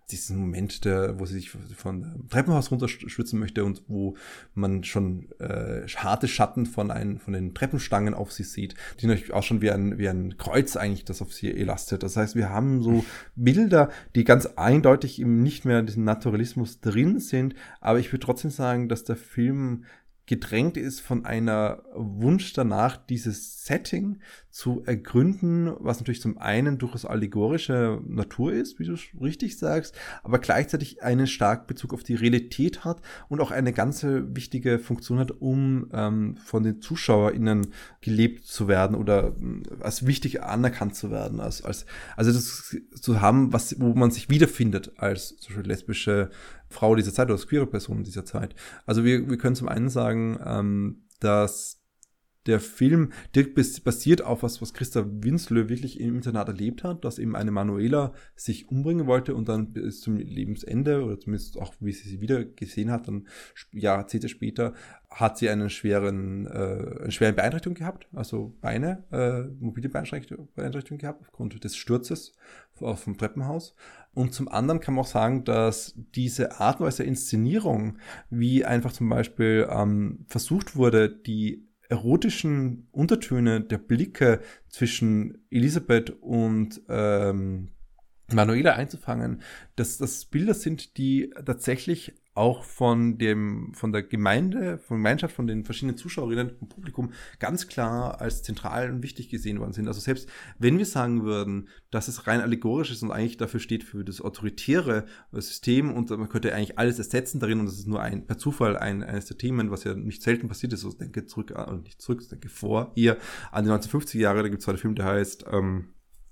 diesen Moment, der, wo sie sich von dem Treppenhaus runterstürzen möchte und wo man schon äh, harte Schatten von, ein, von den Treppenstangen auf sie sieht, die natürlich auch schon wie ein, wie ein Kreuz eigentlich, das auf sie elastet. Das heißt, wir haben so Bilder, die ganz eindeutig eben nicht mehr in diesem Naturalismus drin sind, aber ich würde trotzdem sagen, dass der Film gedrängt ist von einer Wunsch danach, dieses Setting zu ergründen, was natürlich zum einen durchaus allegorische Natur ist, wie du richtig sagst, aber gleichzeitig einen starken Bezug auf die Realität hat und auch eine ganz wichtige Funktion hat, um ähm, von den ZuschauerInnen gelebt zu werden oder äh, als wichtig anerkannt zu werden. Als, als, also das zu haben, was, wo man sich wiederfindet als zum Beispiel lesbische Frau dieser Zeit oder queere Person dieser Zeit. Also wir, wir können zum einen sagen, ähm, dass der Film direkt basiert auf was, was Christa Winslow wirklich im Internat erlebt hat, dass eben eine Manuela sich umbringen wollte und dann bis zum Lebensende, oder zumindest auch, wie sie sie wieder gesehen hat, dann Jahrzehnte später, hat sie einen schweren, äh, eine schwere Beeinträchtigung gehabt, also Beine, äh, mobile Beeinträchtigung, Beeinträchtigung gehabt, aufgrund des Sturzes vom Treppenhaus. Und zum anderen kann man auch sagen, dass diese Art und Weise der Inszenierung, wie einfach zum Beispiel ähm, versucht wurde, die erotischen Untertöne der Blicke zwischen Elisabeth und ähm, Manuela einzufangen, dass das Bilder sind, die tatsächlich auch von dem, von der Gemeinde, von der Gemeinschaft, von den verschiedenen Zuschauerinnen im Publikum ganz klar als zentral und wichtig gesehen worden sind. Also selbst wenn wir sagen würden, dass es rein allegorisch ist und eigentlich dafür steht für das autoritäre System und man könnte eigentlich alles ersetzen darin und das ist nur ein, per Zufall ein, eines der Themen, was ja nicht selten passiert ist, so ich denke zurück, äh, nicht zurück, ich denke vor, hier an die neunzehnhundertfünfziger Jahre, da gibt es zwar einen Film, der heißt, ähm,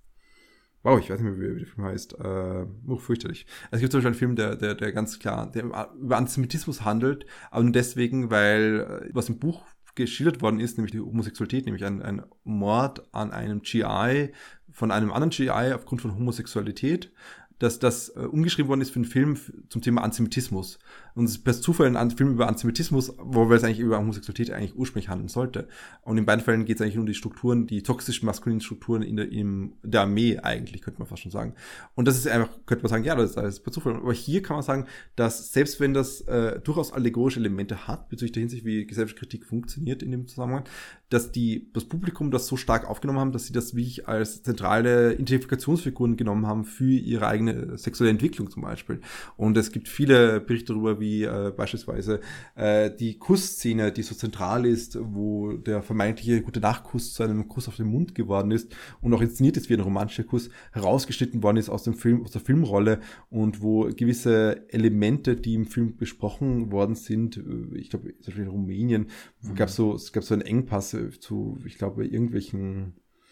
wow, ich weiß nicht mehr, wie der Film heißt. Äh, oh, fürchterlich. Es gibt zum Beispiel einen Film, der, der, der ganz klar, der über Antisemitismus handelt, aber nur deswegen, weil was im Buch geschildert worden ist, nämlich die Homosexualität, nämlich ein, ein Mord an einem G I von einem anderen G I aufgrund von Homosexualität, dass das äh, umgeschrieben worden ist für einen Film zum Thema Antisemitismus. Und es ist per Zufall ein Film über Antisemitismus, wo es eigentlich über Homosexualität eigentlich ursprünglich handeln sollte. Und in beiden Fällen geht es eigentlich nur um die Strukturen, die toxischen maskulinen Strukturen in der, in der Armee eigentlich, könnte man fast schon sagen. Und das ist einfach, könnte man sagen, ja, das ist alles per Zufall. Aber hier kann man sagen, dass selbst wenn das äh, durchaus allegorische Elemente hat, bezüglich der Hinsicht, wie Gesellschaftskritik funktioniert in dem Zusammenhang, dass die das Publikum das so stark aufgenommen haben, dass sie das wirklich als zentrale Identifikationsfiguren genommen haben für ihre eigene sexuelle Entwicklung zum Beispiel. Und es gibt viele Berichte darüber, wie äh, beispielsweise äh, die Kussszene, die so zentral ist, wo der vermeintliche gute Nachtkuss zu einem Kuss auf den Mund geworden ist und auch inszeniert ist wie ein romantischer Kuss, herausgeschnitten worden ist aus dem Film, aus der Filmrolle und wo gewisse Elemente, die im Film besprochen worden sind, ich glaube, zum Beispiel in Rumänien, mhm. gab so, es gab so einen Engpass zu, ich glaube, irgendwelchen,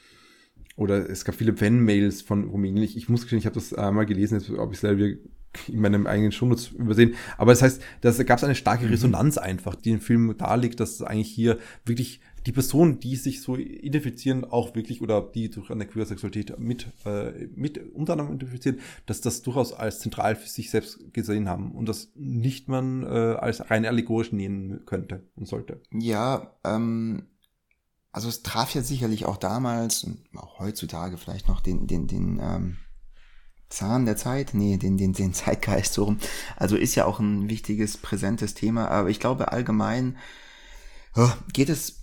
oder es gab viele Fan-Mails von Rumänien. Ich, ich muss gestehen, ich habe das einmal gelesen, jetzt habe ich es leider in meinem eigenen Shownotes übersehen. Aber das heißt, da gab es eine starke Resonanz einfach, die im Film darlegt, dass eigentlich hier wirklich die Personen, die sich so identifizieren, auch wirklich, oder die durch eine queere Sexualität mit, äh, mit unter anderem identifizieren, dass das durchaus als zentral für sich selbst gesehen haben und das nicht man äh, als rein allegorisch nehmen könnte und sollte. Ja, ähm, also es traf ja sicherlich auch damals und auch heutzutage vielleicht noch den, den, den ähm, Zahn der Zeit, nee, den, den, den Zeitgeist so rum. Also ist ja auch ein wichtiges, präsentes Thema, aber ich glaube allgemein oh, geht es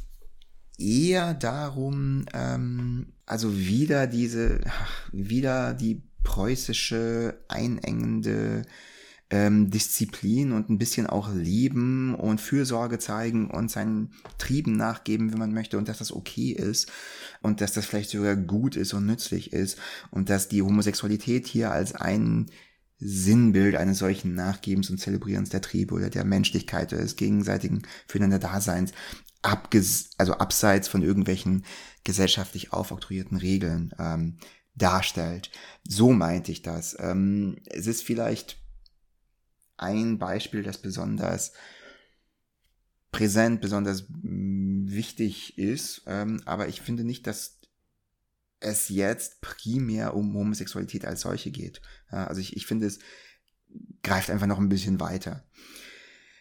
eher darum, ähm, also wieder diese, ach, wieder die preußische, einengende ähm, Disziplin und ein bisschen auch Lieben und Fürsorge zeigen und seinen Trieben nachgeben, wenn man möchte, und dass das okay ist und dass das vielleicht sogar gut ist und nützlich ist und dass die Homosexualität hier als ein Sinnbild eines solchen Nachgebens und Zelebrierens der Triebe oder der Menschlichkeit oder des gegenseitigen füreinander Daseins abges also abseits von irgendwelchen gesellschaftlich aufoktroyierten Regeln ähm, darstellt. So meinte ich das. Ähm, es ist vielleicht ein Beispiel, das besonders präsent, besonders wichtig ist, ähm, aber ich finde nicht, dass es jetzt primär um Homosexualität als solche geht. Ja, also ich, ich finde, es greift einfach noch ein bisschen weiter.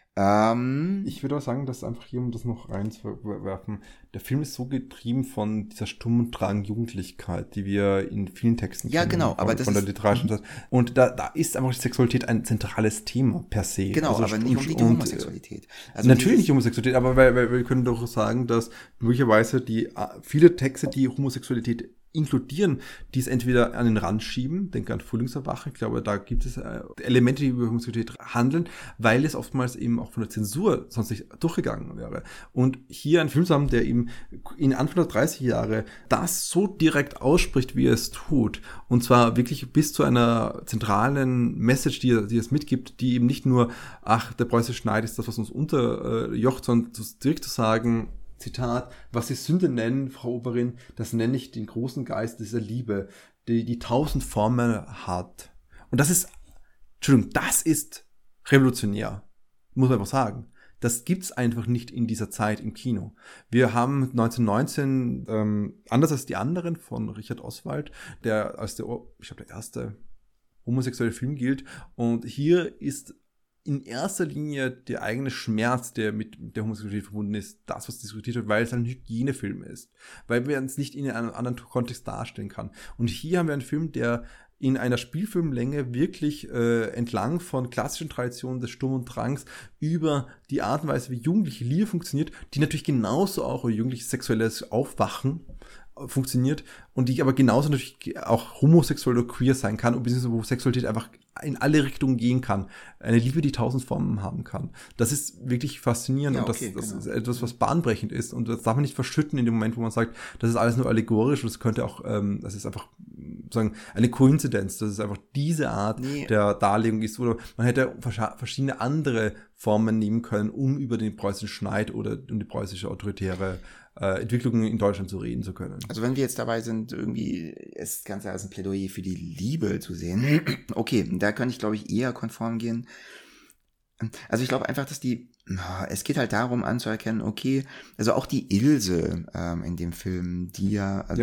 Ähm, ich würde auch sagen, dass einfach hier, um das noch reinzuwerfen, der Film ist so getrieben von dieser stumm und tragen Jugendlichkeit, die wir in vielen Texten ja, kennen. genau, Von, aber das von der ist, literarischen Seite. Und da, da ist einfach die Sexualität ein zentrales Thema per se. genau, also, aber nicht um die und, Homosexualität. Also natürlich dieses, nicht Homosexualität, aber weil, weil wir können doch sagen, dass möglicherweise die viele Texte, die Homosexualität inkludieren, die es entweder an den Rand schieben, denke an Frühlingserwachen, ich glaube, da gibt es äh, Elemente, die über Homosexualität handeln, weil es oftmals eben auch von der Zensur sonst nicht durchgegangen wäre. Und hier ein Film zu haben, der eben in Anfang der dreißiger Jahre das so direkt ausspricht, wie er es tut, und zwar wirklich bis zu einer zentralen Message, die er, die es mitgibt, die eben nicht nur, ach, der preußische Schneid ist das, was uns unterjocht, sondern direkt zu sagen, Zitat, was Sie Sünde nennen, Frau Oberin, das nenne ich den großen Geist dieser Liebe, die die tausend Formen hat. Und das ist, Entschuldigung, das ist revolutionär, muss man einfach sagen. Das gibt's einfach nicht in dieser Zeit im Kino. Wir haben neunzehnhundertneunzehn, ähm, anders als die anderen von Richard Oswald, der als der, ich glaube, der erste homosexuelle Film gilt. Und hier ist in erster Linie der eigene Schmerz, der mit der Homosexualität verbunden ist, das, was diskutiert wird, weil es ein Hygienefilm ist. Weil wir uns nicht in einem anderen Kontext darstellen kann. Und hier haben wir einen Film, der in einer Spielfilmlänge wirklich äh, entlang von klassischen Traditionen des Sturm und Drangs über die Art und Weise, wie jugendliche Liebe funktioniert, die natürlich genauso auch jugendliches sexuelles Aufwachen funktioniert und die aber genauso natürlich auch homosexuell oder queer sein kann und beziehungsweise wo Sexualität einfach in alle Richtungen gehen kann. Eine Liebe, die tausend Formen haben kann. Das ist wirklich faszinierend ja, und okay, das, das genau. ist etwas, was bahnbrechend ist und das darf man nicht verschütten in dem Moment, wo man sagt, das ist alles nur allegorisch und das könnte auch, ähm, das ist einfach sagen eine Koinzidenz, dass es einfach diese Art Nee. der Darlegung ist oder man hätte verschiedene andere Formen nehmen können, um über den preußischen Schneid oder um die preußische autoritäre äh, Entwicklungen in Deutschland zu reden zu können. Also wenn wir jetzt dabei sind, irgendwie das Ganze als ein Plädoyer für die Liebe zu sehen, okay, da könnte ich, glaube ich, eher konform gehen. Also ich glaube einfach, dass die, es geht halt darum anzuerkennen, okay, also auch die Ilse ähm, in dem Film, die ja, also Ja.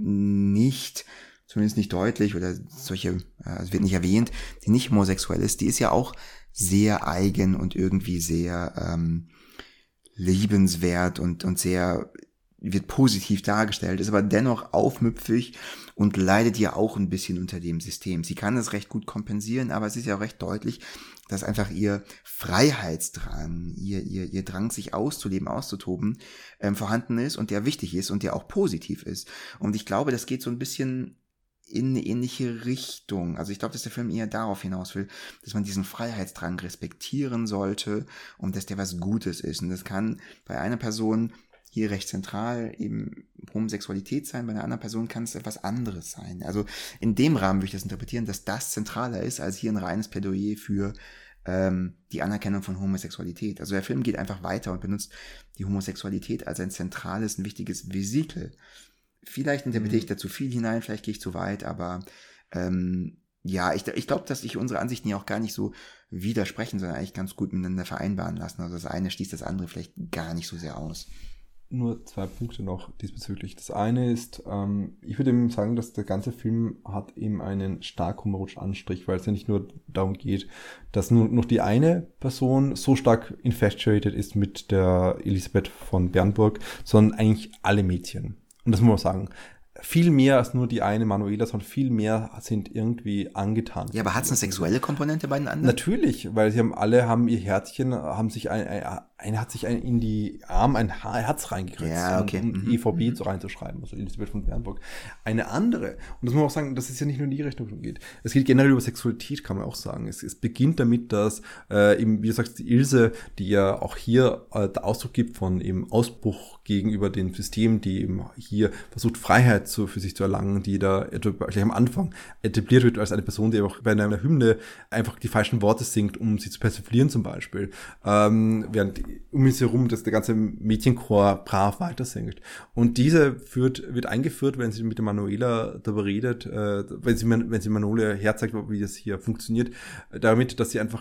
nicht, zumindest nicht deutlich oder solche, also wird nicht erwähnt, die nicht homosexuell ist, die ist ja auch sehr eigen und irgendwie sehr ähm, liebenswert und, und sehr, wird positiv dargestellt, ist aber dennoch aufmüpfig und leidet ja auch ein bisschen unter dem System. Sie kann es recht gut kompensieren, aber es ist ja auch recht deutlich, dass einfach ihr Freiheitsdrang, ihr, ihr, ihr Drang, sich auszuleben, auszutoben, ähm, vorhanden ist und der wichtig ist und der auch positiv ist. Und ich glaube, das geht so ein bisschen in eine ähnliche Richtung. Also ich glaube, dass der Film eher darauf hinaus will, dass man diesen Freiheitsdrang respektieren sollte und dass der was Gutes ist. Und das kann bei einer Person hier recht zentral eben Homosexualität sein, bei einer anderen Person kann es etwas anderes sein. Also in dem Rahmen würde ich das interpretieren, dass das zentraler ist, als hier ein reines Plädoyer für ähm, die Anerkennung von Homosexualität. Also der Film geht einfach weiter und benutzt die Homosexualität als ein zentrales, ein wichtiges Vesikel. Vielleicht interpretiere ich da zu viel hinein, vielleicht gehe ich zu weit, aber ähm, ja, ich, ich glaube, dass sich unsere Ansichten ja auch gar nicht so widersprechen, sondern eigentlich ganz gut miteinander vereinbaren lassen. Also das eine schließt das andere vielleicht gar nicht so sehr aus. Nur zwei Punkte noch diesbezüglich. Das eine ist, ähm, ich würde eben sagen, dass der ganze Film hat eben einen stark humorischen Anstrich, weil es ja nicht nur darum geht, dass nur noch die eine Person so stark infatuated ist mit der Elisabeth von Bernburg, sondern eigentlich alle Mädchen. Und das muss man sagen. Viel mehr als nur die eine Manuela, sondern viel mehr sind irgendwie angetan. Ja, aber hat es eine sexuelle Komponente bei den anderen? Natürlich, weil sie haben alle haben ihr Herzchen, haben sich ein, ein eine hat sich ein, in die Arm ein Herz reingekriegt, ja, okay. um, um mhm. E V B so reinzuschreiben, also Elisabeth von Bernburg. Eine andere, und das muss man auch sagen, dass es ja nicht nur in die Richtung geht. Es geht generell über Sexualität, kann man auch sagen. Es, es beginnt damit, dass äh, eben, wie du sagst, die Ilse, die ja auch hier äh, der Ausdruck gibt von eben Ausbruch gegenüber den Systemen, die eben hier versucht, Freiheit zu, für sich zu erlangen, die da gleich am Anfang etabliert wird als eine Person, die auch bei einer Hymne einfach die falschen Worte singt, um sie zu persiflieren zum Beispiel. Ähm, während um sie herum, dass der ganze Mädchenchor brav weitersingt. Und diese führt, wird eingeführt, wenn sie mit der Manuela darüber redet, äh, wenn sie, wenn sie Manuela herzeigt, wie das hier funktioniert, damit, dass sie einfach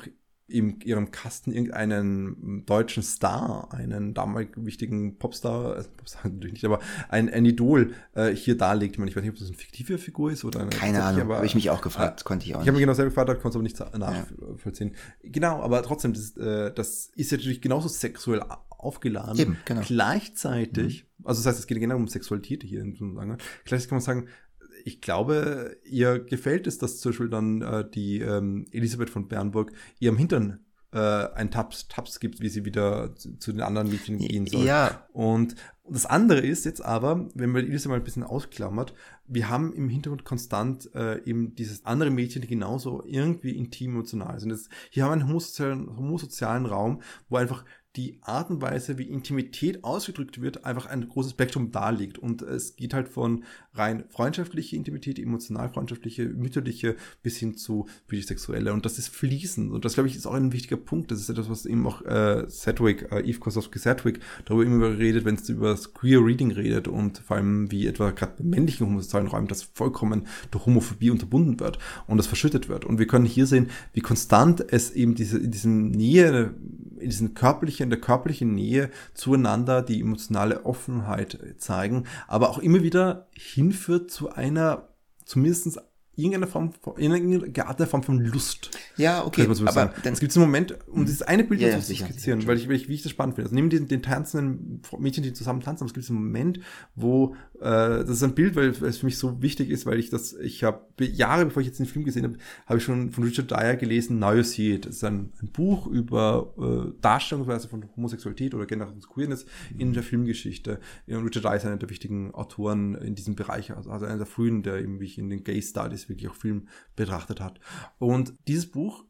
in ihrem Kasten irgendeinen deutschen Star, einen damals wichtigen Popstar, äh, Popstar natürlich nicht, aber ein, ein Idol äh, hier darlegt. Ich meine, ich weiß nicht, ob das eine fiktive Figur ist oder eine. Keine Ahnung, habe ich mich auch gefragt, äh, konnte ich auch Ich habe mich genau selber gefragt, konnte es aber nicht nachvollziehen. Ja. Genau, aber trotzdem, das, äh, das ist natürlich genauso sexuell aufgeladen. Eben, genau. Gleichzeitig, mhm. also das heißt, es geht genau um Sexualität hier in so einem Sagen. Gleichzeitig kann man sagen, ich glaube, ihr gefällt es, dass zum Beispiel dann äh, die ähm, Elisabeth von Bernburg ihrem Hintern äh, einen Taps, Taps gibt, wie sie wieder zu, zu den anderen Mädchen gehen soll. Ja. Und das andere ist jetzt aber, wenn man Elisabeth mal ein bisschen ausklammert, wir haben im Hintergrund konstant äh, eben dieses andere Mädchen, die genauso irgendwie intim emotional sind. Das, hier haben wir einen homosozialen, homosozialen Raum, wo einfach die Art und Weise, wie Intimität ausgedrückt wird, einfach ein großes Spektrum darlegt. Und es geht halt von rein freundschaftliche Intimität, emotional freundschaftliche, mütterliche, bis hin zu wirklich sexuelle. Und das ist fließend. Und das, glaube ich, ist auch ein wichtiger Punkt. Das ist etwas, was eben auch äh, Sedgwick, äh, Eve Kosowski-Sedgwick darüber immer redet, wenn es über das Queer Reading redet und vor allem wie etwa gerade bei männlichen homosozialen Räumen das vollkommen durch Homophobie unterbunden wird und das verschüttet wird. Und wir können hier sehen, wie konstant es eben diese, in diesem Nähe, in diesen körperlichen, in der körperlichen Nähe zueinander die emotionale Offenheit zeigen, aber auch immer wieder hinführt zu einer, zumindest irgendeine Form, irgendeine geartete Form von Lust. Ja, okay. So aber dann, es gibt so einen Moment, um dieses eine Bild ja, zu ja, skizzieren, sicher, weil ich, weil ich, wie ich das spannend finde. Also neben den, den tanzenden Mädchen, die zusammen tanzen, aber es gibt so einen Moment, wo, äh, das ist ein Bild, weil es für mich so wichtig ist, weil ich das, ich habe Jahre, bevor ich jetzt den Film gesehen habe, habe ich schon von Richard Dyer gelesen, Now You See It. Das ist ein, ein Buch über äh, Darstellungsweise von Homosexualität oder generell Queerness in der Filmgeschichte. Und Richard Dyer ist einer der wichtigen Autoren in diesem Bereich, also einer der frühen, der eben wie in den Gay Studies wirklich auch Film betrachtet hat. Und dieses Buch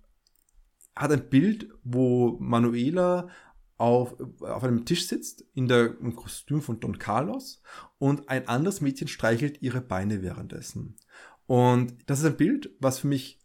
hat ein Bild, wo Manuela auf, auf einem Tisch sitzt, in der, im Kostüm von Don Carlos, und ein anderes Mädchen streichelt ihre Beine währenddessen. Und das ist ein Bild, was für mich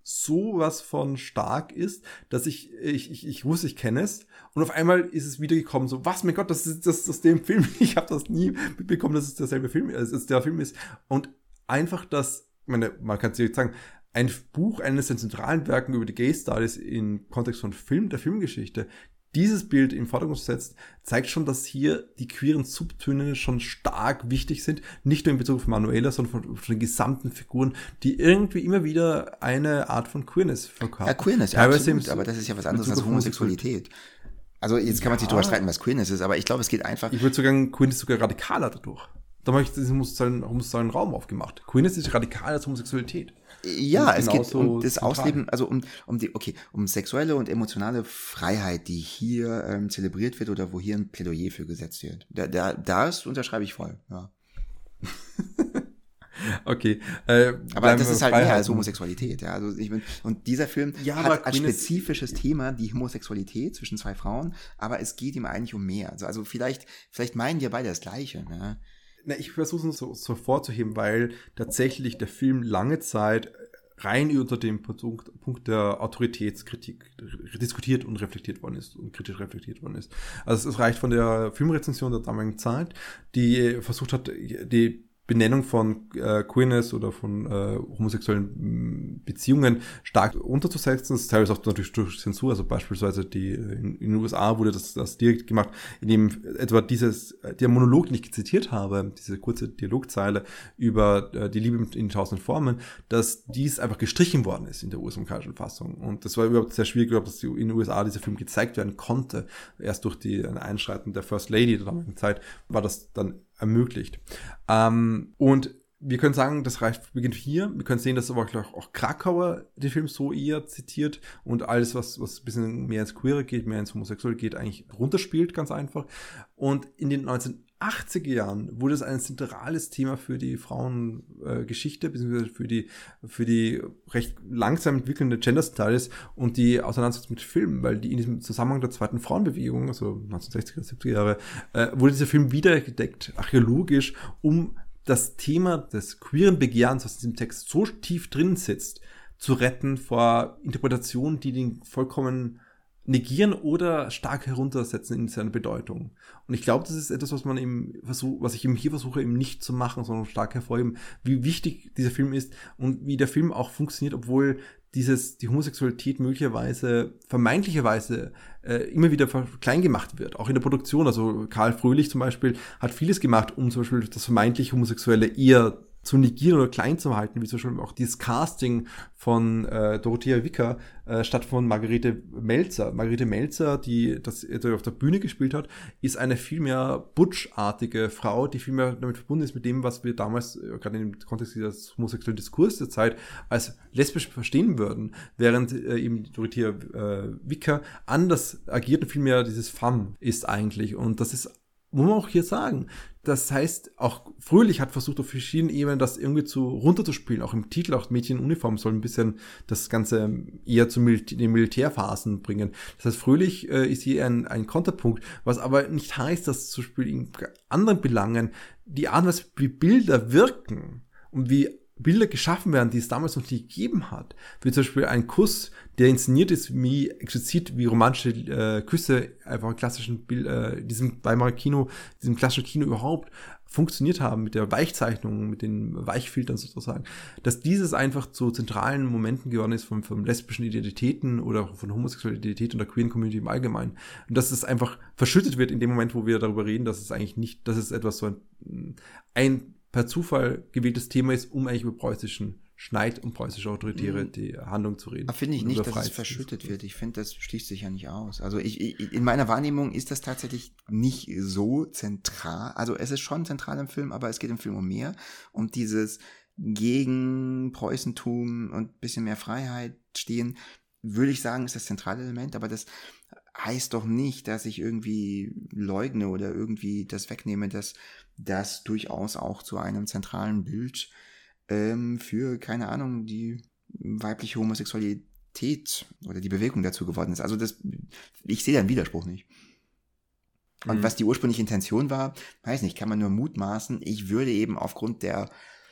sowas von stark ist, dass ich, ich, ich, ich wusste, ich kenne es. Und auf einmal ist es wiedergekommen, so, was, mein Gott, das ist das, das dem Film. Ich habe das nie mitbekommen, dass es derselbe Film ist, dass es der Film ist. Und einfach das, ich meine, man kann es direkt sagen, ein Buch eines der zentralen Werken über die Gay Studies im Kontext von Film, der Filmgeschichte, dieses Bild im Vordergrund setzt, zeigt schon, dass hier die queeren Subtöne schon stark wichtig sind, nicht nur in Bezug auf Manuela, sondern von, von den gesamten Figuren, die irgendwie immer wieder eine Art von Queerness verkaufen. Ja, Queerness, ja, absolut, aber das ist ja was anderes als Homosexualität. Also jetzt kann man sich ja. drüber streiten, was Queerness ist, aber ich glaube, es geht einfach... Ich würde sogar sagen, Queerness sogar radikaler dadurch. Da habe ich diesen homosexuellen, homosexuellen Raum aufgemacht. Queerness ist radikal als Homosexualität. Ja, es geht um das zentral. Ausleben, also um, um die, okay, um sexuelle und emotionale Freiheit, die hier ähm, zelebriert wird oder wo hier ein Plädoyer für gesetzt wird. Da, da, das unterschreibe ich voll, ja. Okay. Äh, aber das ist halt mehr als Homosexualität, ja. Also ich bin, und dieser Film ja, hat als spezifisches Thema die Homosexualität zwischen zwei Frauen, aber es geht ihm eigentlich um mehr. Also, also vielleicht, vielleicht meinen wir beide das Gleiche, ne? Na, ich versuche es so, so vorzuheben, weil tatsächlich der Film lange Zeit rein unter dem Punkt, Punkt der Autoritätskritik diskutiert und reflektiert worden ist und kritisch reflektiert worden ist. Also es reicht von der Filmrezension der damaligen Zeit, die versucht hat, die Benennung von äh, Queerness oder von äh, homosexuellen Beziehungen stark unterzusetzen. Das ist teilweise auch natürlich durch Zensur, also beispielsweise die in, in den U S A wurde das, das direkt gemacht, indem etwa dieses, der Monolog, den ich zitiert habe, diese kurze Dialogzeile über äh, die Liebe in tausend Formen, dass dies einfach gestrichen worden ist in der U S-amerikanischen Fassung. Und das war überhaupt sehr schwierig, überhaupt, dass in den U S A dieser Film gezeigt werden konnte. Erst durch die Einschreiten der First Lady der damaligen Zeit war das dann ermöglicht. Ähm, und wir können sagen, das reicht, beginnt hier. Wir können sehen, dass aber auch, auch Krakauer den Film so eher zitiert und alles, was, was ein bisschen mehr ins Queere geht, mehr ins Homosexuelle geht, eigentlich runterspielt, ganz einfach. Und in den neunzehnhundertachtziger Jahren wurde es ein zentrales Thema für die Frauengeschichte, äh, beziehungsweise für die, für die recht langsam entwickelnde Gender Studies und die Auseinandersetzung mit Filmen, weil die in diesem Zusammenhang der zweiten Frauenbewegung, also neunzehnhundertsechziger, siebziger Jahre, äh, wurde dieser Film wiederentdeckt, archäologisch, um das Thema des queeren Begehrens, was in diesem Text so tief drin sitzt, zu retten vor Interpretationen, die den vollkommen negieren oder stark heruntersetzen in seiner Bedeutung. Und ich glaube, das ist etwas, was man eben versucht, was ich eben hier versuche, eben nicht zu machen, sondern stark hervorheben, wie wichtig dieser Film ist und wie der Film auch funktioniert, obwohl dieses, die Homosexualität möglicherweise, vermeintlicherweise äh, immer wieder klein gemacht wird, auch in der Produktion. Also Karl Fröhlich zum Beispiel hat vieles gemacht, um zum Beispiel das vermeintlich Homosexuelle eher zu negieren oder klein zu halten, wie zum Beispiel auch dieses Casting von äh, Dorothea Wicker äh, statt von Margarete Melzer. Margarete Melzer, die das die auf der Bühne gespielt hat, ist eine viel mehr butchartige Frau, die viel mehr damit verbunden ist mit dem, was wir damals, äh, gerade im Kontext dieses homosexuellen Diskurs der Zeit, als lesbisch verstehen würden, während äh, eben Dorothea äh, Wicker anders agiert und viel mehr dieses Femme ist eigentlich. Und das ist, muss man auch hier sagen, das heißt, auch Fröhlich hat versucht, auf verschiedenen Ebenen das irgendwie zu runterzuspielen. Auch im Titel, auch Mädchen in Uniform soll ein bisschen das Ganze eher zu Mil- den Militärphasen bringen. Das heißt, Fröhlich äh, ist hier ein, ein Konterpunkt, was aber nicht heißt, dass zum Beispiel in anderen Belangen die Art und Weise, wie Bilder wirken und wie Bilder geschaffen werden, die es damals noch nie gegeben hat. Wie zum Beispiel ein Kuss, der inszeniert ist, wie explizit, wie romantische äh, Küsse einfach im klassischen Bild, äh, diesem Weimarer Kino, diesem klassischen Kino überhaupt funktioniert haben, mit der Weichzeichnung, mit den Weichfiltern sozusagen, dass dieses einfach zu zentralen Momenten geworden ist von, von lesbischen Identitäten oder von homosexueller Identität und der queeren Community im Allgemeinen. Und dass es einfach verschüttet wird in dem Moment, wo wir darüber reden, dass es eigentlich nicht, dass es etwas so ein, ein per Zufall gewähltes Thema ist, um eigentlich über preußischen Schneid und preußische autoritäre mhm. die Handlung zu reden. Finde ich nicht, dass es verschüttet wird. Ich finde, das schließt sich ja nicht aus. Also ich, ich, in meiner Wahrnehmung ist das tatsächlich nicht so zentral. Also es ist schon zentral im Film, aber es geht im Film um mehr. Und dieses gegen Preußentum und ein bisschen mehr Freiheit stehen, würde ich sagen, ist das zentrale Element. Aber das heißt doch nicht, dass ich irgendwie leugne oder irgendwie das wegnehme, dass das durchaus auch zu einem zentralen Bild ähm, für, keine Ahnung, die weibliche Homosexualität oder die Bewegung dazu geworden ist. Also das, ich sehe da einen Widerspruch nicht. Und mhm. was die ursprüngliche Intention war, weiß nicht, kann man nur mutmaßen. Ich würde eben aufgrund der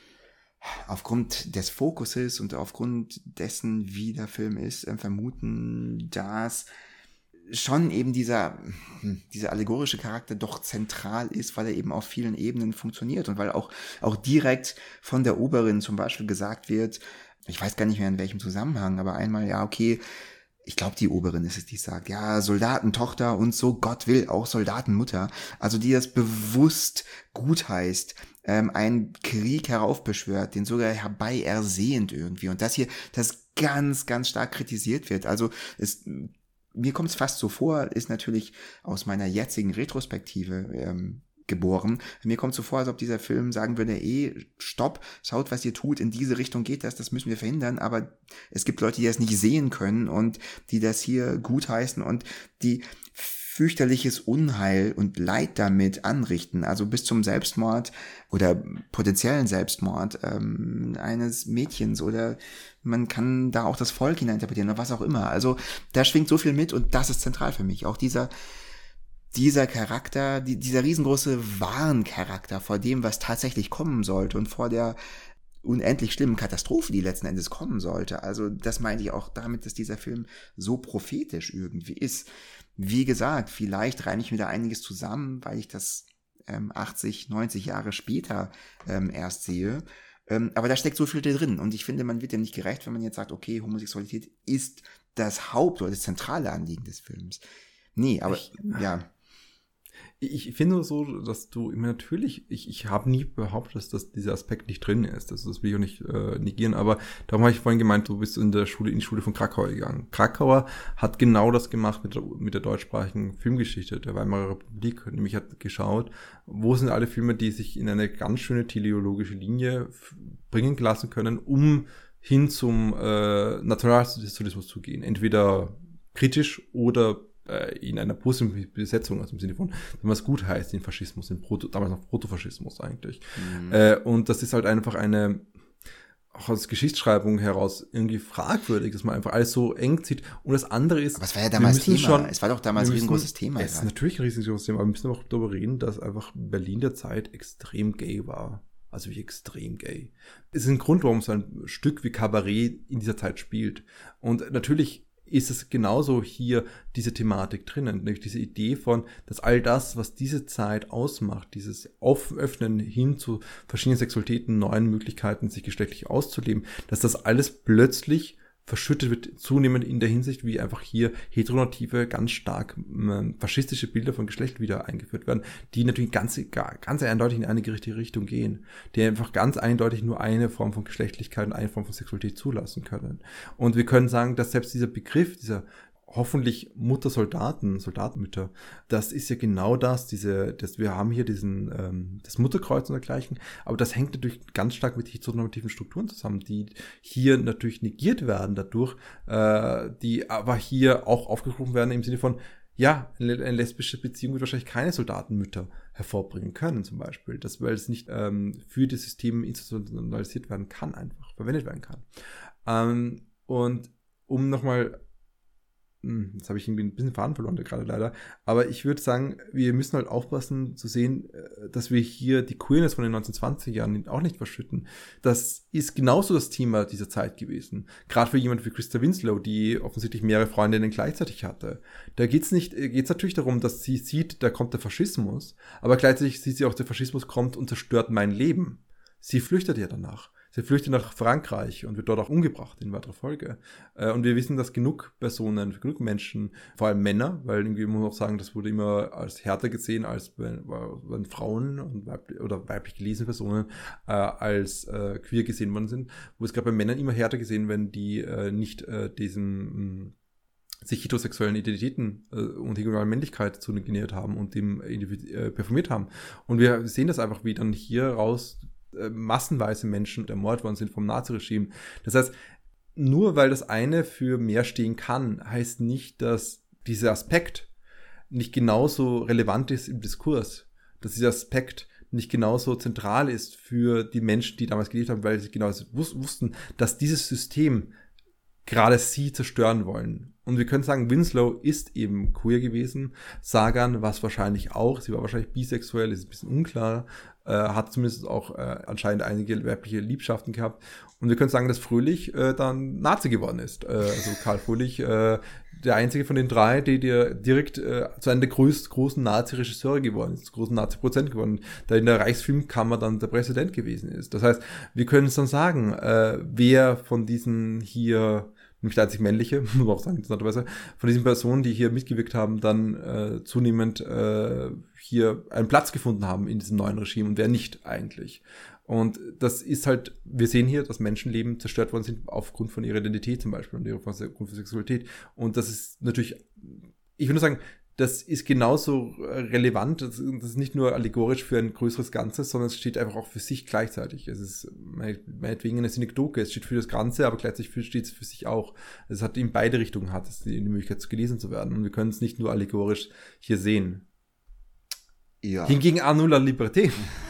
aufgrund des Fokuses und aufgrund dessen, wie der Film ist, äh, vermuten, dass schon eben dieser, dieser allegorische Charakter doch zentral ist, weil er eben auf vielen Ebenen funktioniert und weil auch, auch direkt von der Oberin zum Beispiel gesagt wird, ich weiß gar nicht mehr in welchem Zusammenhang, aber einmal, ja, okay, ich glaube, die Oberin ist es, die sagt, ja, Soldatentochter und so, Gott will auch Soldatenmutter, also die das bewusst gutheißt, ähm, einen Krieg heraufbeschwört, den sogar herbei ersehnt irgendwie und das hier, das ganz, ganz stark kritisiert wird, also es mir kommt es fast so vor, ist natürlich aus meiner jetzigen Retrospektive ähm, geboren. Mir kommt so vor, als ob dieser Film sagen würde, eh, stopp, schaut, was ihr tut, in diese Richtung geht das, das müssen wir verhindern, aber es gibt Leute, die das nicht sehen können und die das hier gutheißen und die fürchterliches Unheil und Leid damit anrichten, also bis zum Selbstmord oder potenziellen Selbstmord ähm, eines Mädchens oder man kann da auch das Volk hineininterpretieren oder was auch immer. Also da schwingt so viel mit und das ist zentral für mich. Auch dieser dieser Charakter, die, dieser riesengroße Warncharakter vor dem, was tatsächlich kommen sollte und vor der unendlich schlimmen Katastrophe, die letzten Endes kommen sollte. Also das meine ich auch damit, dass dieser Film so prophetisch irgendwie ist. Wie gesagt, vielleicht reime ich mir da einiges zusammen, weil ich das ähm, achtzig, neunzig Jahre später ähm, erst sehe. Ähm, aber da steckt so viel drin. Und ich finde, man wird dem nicht gerecht, wenn man jetzt sagt, okay, Homosexualität ist das Haupt- oder das zentrale Anliegen des Films. Nee, aber ich, ja. Ich finde so, dass du immer natürlich, ich, ich habe nie behauptet, dass, dass dieser Aspekt nicht drin ist. Das, das will ich auch nicht äh, negieren, aber darum habe ich vorhin gemeint, du bist in der Schule, in die Schule von Krakauer gegangen. Krakauer hat genau das gemacht mit der, mit der deutschsprachigen Filmgeschichte der Weimarer Republik. Nämlich hat geschaut, wo sind alle Filme, die sich in eine ganz schöne teleologische Linie f- bringen lassen können, um hin zum äh, Nationalsozialismus zu gehen. Entweder kritisch oder in einer positiven Besetzung, also im Sinne von, wenn man es gut heißt, den Faschismus, den Proto, damals noch Protofaschismus eigentlich. Mhm. Äh, und das ist halt einfach eine, auch aus Geschichtsschreibung heraus irgendwie fragwürdig, dass man einfach alles so eng zieht. Und das andere ist, aber es war ja damals Thema. Schon, es war doch damals ein riesengroßes Thema. Es ist natürlich ein riesengroßes Thema, aber wir müssen auch darüber reden, dass einfach Berlin der Zeit extrem gay war. Also wie extrem gay. Es ist ein Grund, warum so ein Stück wie Kabarett in dieser Zeit spielt. Und natürlich ist es genauso hier diese Thematik drinnen, nämlich diese Idee von, dass all das, was diese Zeit ausmacht, dieses Öffnen hin zu verschiedenen Sexualitäten, neuen Möglichkeiten, sich geschlechtlich auszuleben, dass das alles plötzlich verschüttet wird, zunehmend in der Hinsicht, wie einfach hier heteronormative, ganz stark äh, faschistische Bilder von Geschlecht wieder eingeführt werden, die natürlich ganz, ganz eindeutig in eine gerichtete Richtung gehen, die einfach ganz eindeutig nur eine Form von Geschlechtlichkeit und eine Form von Sexualität zulassen können. Und wir können sagen, dass selbst dieser Begriff, dieser hoffentlich Muttersoldaten, Soldatenmütter, das ist ja genau das, diese, das, wir haben hier diesen, ähm, das Mutterkreuz und dergleichen, aber das hängt natürlich ganz stark mit heteronormativen Strukturen zusammen, die hier natürlich negiert werden dadurch, äh, die aber hier auch aufgerufen werden im Sinne von, ja, eine, eine lesbische Beziehung wird wahrscheinlich keine Soldatenmütter hervorbringen können, zum Beispiel, das, weil es nicht ähm, für das System institutionalisiert werden kann, einfach verwendet werden kann. Ähm, und um nochmal Jetzt habe ich irgendwie ein bisschen Faden verloren gerade leider. Aber ich würde sagen, wir müssen halt aufpassen zu sehen, dass wir hier die Queerness von den neunzehnhundertzwanziger Jahren auch nicht verschütten. Das ist genauso das Thema dieser Zeit gewesen. Gerade für jemanden wie Christa Winslow, die offensichtlich mehrere Freundinnen gleichzeitig hatte. Da geht es nicht, geht's natürlich darum, dass sie sieht, da kommt der Faschismus, aber gleichzeitig sieht sie auch, der Faschismus kommt und zerstört mein Leben. Sie flüchtet ja danach. Sie flüchtet nach Frankreich und wird dort auch umgebracht in weiterer Folge. Und wir wissen, dass genug Personen, genug Menschen, vor allem Männer, weil irgendwie muss man auch sagen, das wurde immer als härter gesehen, als wenn, wenn Frauen und weiblich, oder weiblich gelesene Personen äh, als äh, queer gesehen worden sind, wo es gerade bei Männern immer härter gesehen, wenn die äh, nicht äh, diesen mh, sich heterosexuellen Identitäten äh, und hegemonialen Männlichkeit zu genähert haben und dem äh, performiert haben. Und wir sehen das einfach, wie dann hier raus massenweise Menschen ermordet worden sind vom Naziregime. Das heißt, nur weil das eine für mehr stehen kann, heißt nicht, dass dieser Aspekt nicht genauso relevant ist im Diskurs, dass dieser Aspekt nicht genauso zentral ist für die Menschen, die damals gelebt haben, weil sie genau wussten, dass dieses System gerade sie zerstören wollen. Und wir können sagen, Winslow ist eben queer gewesen. Sagan war es wahrscheinlich auch. Sie war wahrscheinlich bisexuell, ist ein bisschen unklar. Äh, hat zumindest auch äh, anscheinend einige weibliche Liebschaften gehabt. Und wir können sagen, dass Fröhlich äh, dann Nazi geworden ist. Äh, also Karl Fröhlich, äh, der einzige von den drei, der, der direkt äh, zu einem der größten, großen Nazi-Regisseure geworden ist, großen Nazi-Prozent geworden, der in der Reichsfilmkammer dann der Präsident gewesen ist. Das heißt, wir können es dann sagen, äh, wer von diesen hier, nämlich der einzig männliche, muss man auch sagen, interessanterweise, von diesen Personen, die hier mitgewirkt haben, dann äh, zunehmend äh, hier einen Platz gefunden haben in diesem neuen Regime und wer nicht eigentlich. Und das ist halt, wir sehen hier, dass Menschenleben zerstört worden sind aufgrund von ihrer Identität zum Beispiel und aufgrund von Sexualität. Und das ist natürlich, ich würde nur sagen, das ist genauso relevant, das ist nicht nur allegorisch für ein größeres Ganzes, sondern es steht einfach auch für sich gleichzeitig. Es ist meinetwegen eine Synekdoke, es steht für das Ganze, aber gleichzeitig steht es für sich auch. Es hat in beide Richtungen hat es die Möglichkeit, gelesen zu werden. Und wir können es nicht nur allegorisch hier sehen. Ja. Hingegen à nous la liberté.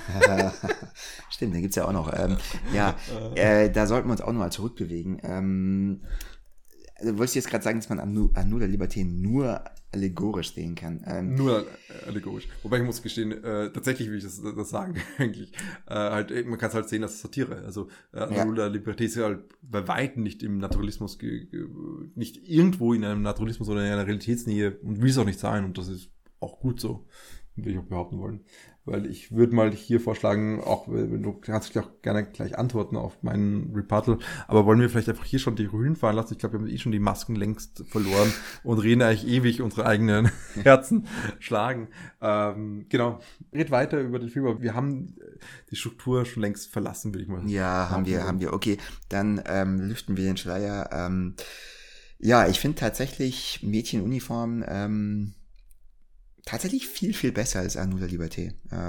Stimmt, den gibt's ja auch noch. Ähm, ja, äh, da sollten wir uns auch nochmal zurückbewegen. Ähm, du wolltest jetzt gerade sagen, dass man à nous, à nous la liberté nur allegorisch sehen kann. Ähm, nur allegorisch. Wobei ich muss gestehen, äh, tatsächlich will ich das, das sagen, eigentlich. Äh, halt, man kann es halt sehen als Satire. Also äh, à nous la liberté ist ja halt bei Weitem nicht im Naturalismus, ge- ge- nicht irgendwo in einem Naturalismus oder in einer Realitätsnähe und will es auch nicht sein. Und das ist auch gut so. Will ich auch behaupten wollen. Weil ich würde mal hier vorschlagen, auch wenn du kannst dich auch gerne gleich antworten auf meinen Rebuttal, aber wollen wir vielleicht einfach hier schon die Rühlen fahren lassen? Ich glaube, wir haben eh schon die Masken längst verloren und reden eigentlich ewig unsere eigenen Herzen schlagen. Ähm, genau. Red weiter über den Film, aber wir haben die Struktur schon längst verlassen, würde ich mal sagen. Ja, haben wir, haben wir. Okay, dann ähm, lüften wir den Schleier. Ähm, ja, ich finde tatsächlich Mädchenuniformen ähm, tatsächlich viel, viel besser als à nous la liberté. Ähm,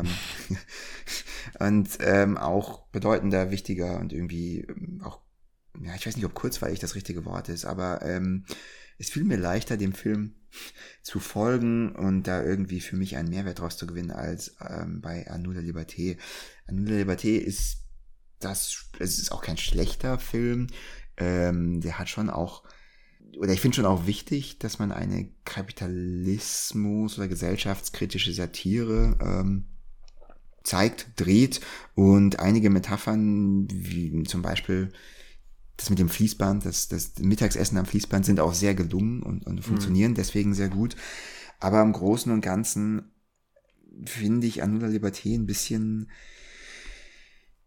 und ähm, auch bedeutender, wichtiger und irgendwie auch, ja, ich weiß nicht, ob kurzweilig das richtige Wort ist, aber ähm, es fiel mir leichter, dem Film zu folgen und da irgendwie für mich einen Mehrwert draus zu gewinnen, als ähm, bei à nous la liberté. À nous la liberté ist das, es ist auch kein schlechter Film, ähm, der hat schon auch oder ich finde schon auch wichtig, dass man eine Kapitalismus- oder gesellschaftskritische Satire ähm, zeigt, dreht und einige Metaphern, wie zum Beispiel das mit dem Fließband, das, das Mittagsessen am Fließband sind auch sehr gelungen und, und funktionieren mhm. deswegen sehr gut. Aber im Großen und Ganzen finde ich à nous la liberté ein bisschen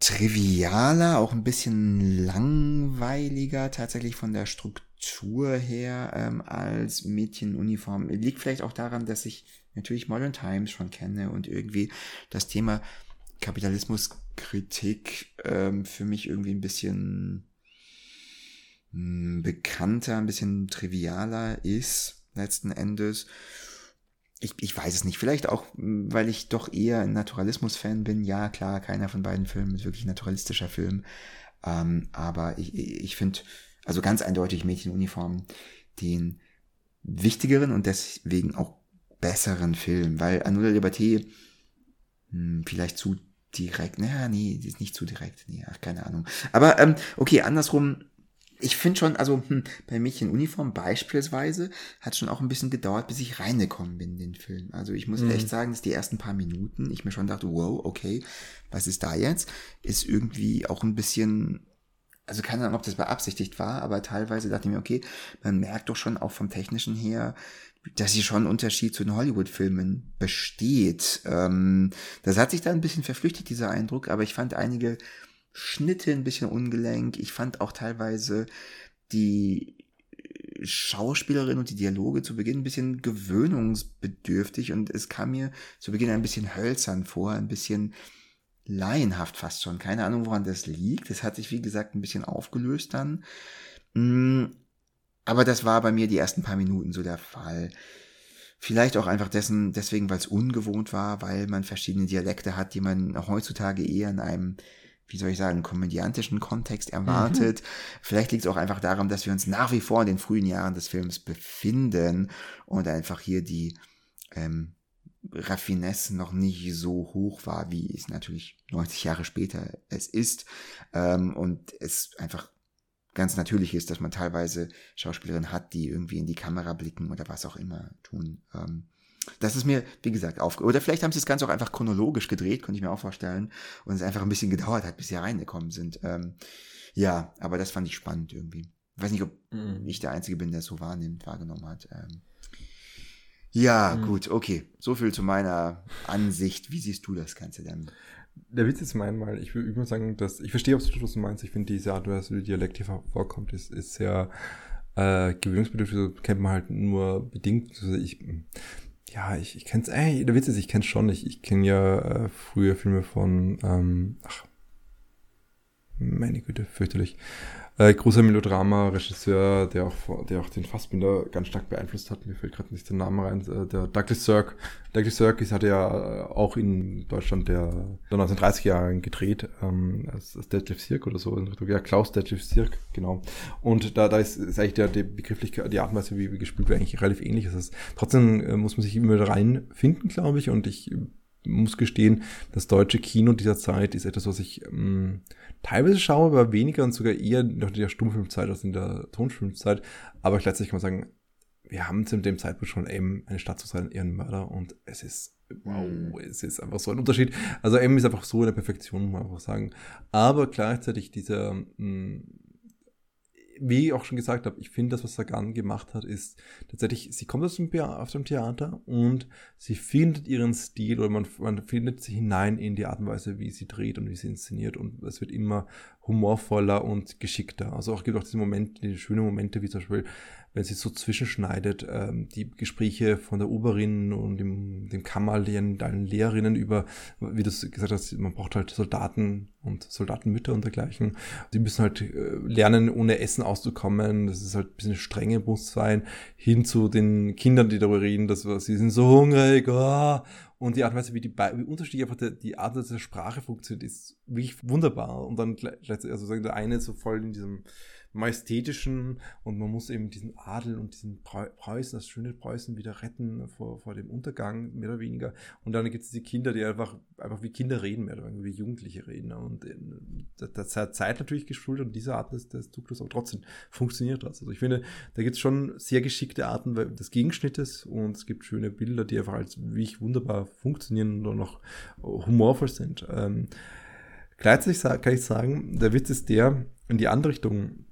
trivialer, auch ein bisschen langweiliger tatsächlich von der Struktur her ähm, als Mädchenuniform. Liegt vielleicht auch daran, dass ich natürlich Modern Times schon kenne und irgendwie das Thema Kapitalismuskritik ähm, für mich irgendwie ein bisschen mh, bekannter, ein bisschen trivialer ist letzten Endes. Ich, ich weiß es nicht, vielleicht auch, weil ich doch eher ein Naturalismus-Fan bin. Ja, klar, keiner von beiden Filmen ist wirklich ein naturalistischer Film. Ähm, aber ich, ich finde, also ganz eindeutig Mädchenuniform den wichtigeren und deswegen auch besseren Film. Weil Anneau de la Liberté hm, vielleicht zu direkt, naja, nee, die ist nicht zu direkt. Nee, ach, keine Ahnung. Aber ähm, okay, andersrum. Ich finde schon, also hm, bei Mädchenuniform beispielsweise hat schon auch ein bisschen gedauert, bis ich reingekommen bin in den Film. Also ich muss mhm. echt sagen, dass die ersten paar Minuten ich mir schon dachte, wow, okay, was ist da jetzt? Ist irgendwie auch ein bisschen, also keine Ahnung, ob das beabsichtigt war, aber teilweise dachte ich mir, okay, man merkt doch schon auch vom Technischen her, dass hier schon ein Unterschied zu den Hollywood-Filmen besteht. Ähm, das hat sich da ein bisschen verflüchtigt, dieser Eindruck, aber ich fand einige Schnitte ein bisschen ungelenk. Ich fand auch teilweise die Schauspielerin und die Dialoge zu Beginn ein bisschen gewöhnungsbedürftig und es kam mir zu Beginn ein bisschen hölzern vor, ein bisschen laienhaft fast schon. Keine Ahnung, woran das liegt. Das hat sich, wie gesagt, ein bisschen aufgelöst dann. Aber das war bei mir die ersten paar Minuten so der Fall. Vielleicht auch einfach dessen, deswegen, weil es ungewohnt war, weil man verschiedene Dialekte hat, die man heutzutage eher in einem, wie soll ich sagen, komödiantischen Kontext erwartet. Mhm. Vielleicht liegt es auch einfach daran, dass wir uns nach wie vor in den frühen Jahren des Films befinden und einfach hier die ähm, Raffinesse noch nicht so hoch war, wie es natürlich neunzig Jahre später es ist. Ähm, und es einfach ganz natürlich ist, dass man teilweise Schauspielerinnen hat, die irgendwie in die Kamera blicken oder was auch immer tun. Ähm, Das ist mir, wie gesagt, aufge... Oder vielleicht haben sie das Ganze auch einfach chronologisch gedreht, könnte ich mir auch vorstellen. Und es einfach ein bisschen gedauert hat, bis sie reingekommen sind. Ähm, ja, aber das fand ich spannend irgendwie. Ich weiß nicht, ob mhm. ich der Einzige bin, der es so wahrnimmt, wahrgenommen hat. Ähm, ja, mhm. gut, okay. So viel zu meiner Ansicht. Wie siehst du das Ganze denn? Der Witz ist mein mal, ich würde sagen, dass ich verstehe, was du meinst. Ich finde, diese Art, dass der Dialekt hier vorkommt, ist, ist sehr äh, gewöhnungsbedürftig. So kennt man halt nur bedingt. Also ich... Ja, ich, ich kenn's, ey, der Witz ist, ich kenn's schon. Ich, ich kenne ja äh, früher Filme von, ähm, ach, meine Güte, fürchterlich. Äh, großer Melodrama-Regisseur, der auch, der auch den Fassbinder ganz stark beeinflusst hat. Mir fällt gerade nicht der Name rein. Äh, der Douglas Sirk. Douglas Sirk hatte ja auch in Deutschland der, der neunzehnhundertdreißiger Jahren gedreht, ähm, als, als Detlef Sierck oder so. Ja, Klaus Detlef Sierck, genau. Und da, da ist, ist eigentlich der, die Begrifflichkeit, die Art und Weise, wie, wie gespielt wird, eigentlich relativ ähnlich. Das heißt, trotzdem äh, muss man sich immer reinfinden, glaube ich. Und ich muss gestehen, das deutsche Kino dieser Zeit ist etwas, was ich ähm, teilweise schaue, aber weniger und sogar eher noch in der Stummfilmzeit als in der Tonfilmzeit. Aber gleichzeitig kann man sagen, wir haben zu dem Zeitpunkt schon eben eine Stadt zu sein, eher ein Mörder und es ist, wow, es ist einfach so ein Unterschied. Also eben ist einfach so eine Perfektion, muss man einfach sagen. Aber gleichzeitig dieser, mh, wie ich auch schon gesagt habe, ich finde, das, was Sagan gemacht hat, ist tatsächlich, sie kommt aus dem, aus dem Theater und sie findet ihren Stil oder man, man findet sie hinein in die Art und Weise, wie sie dreht und wie sie inszeniert und es wird immer humorvoller und geschickter. Also auch gibt auch diese Momente, die schönen Momente, wie zum Beispiel, wenn sie so zwischenschneidet, ähm, die Gespräche von der Oberin und dem, dem Kammerlehrern, deinen Lehrerinnen über, wie du gesagt hast, man braucht halt Soldaten und Soldatenmütter und dergleichen. Die müssen halt äh, lernen, ohne Essen auszukommen. Das ist halt ein bisschen strenge Bewusstsein hin zu den Kindern, die darüber reden, dass wir, sie sind so hungrig, oh. Und die Art und Weise, wie die wie unterschiedlich einfach die, die Art der Sprache funktioniert, ist wirklich wunderbar. Und dann gleich, also sagen der eine so voll in diesem majestätischen und man muss eben diesen Adel und diesen Preußen, das schöne Preußen wieder retten vor, vor dem Untergang, mehr oder weniger. Und dann gibt es die Kinder, die einfach, einfach wie Kinder reden, mehr oder weniger wie Jugendliche reden. Und das hat Zeit natürlich geschuldet und diese Art des, des Duktus, aber trotzdem funktioniert das. Also ich finde, da gibt es schon sehr geschickte Arten des Gegenschnittes und es gibt schöne Bilder, die einfach als wie ich wunderbar funktionieren und noch humorvoll sind. Ähm, gleichzeitig kann ich sagen, der Witz ist der, in die andere Richtung,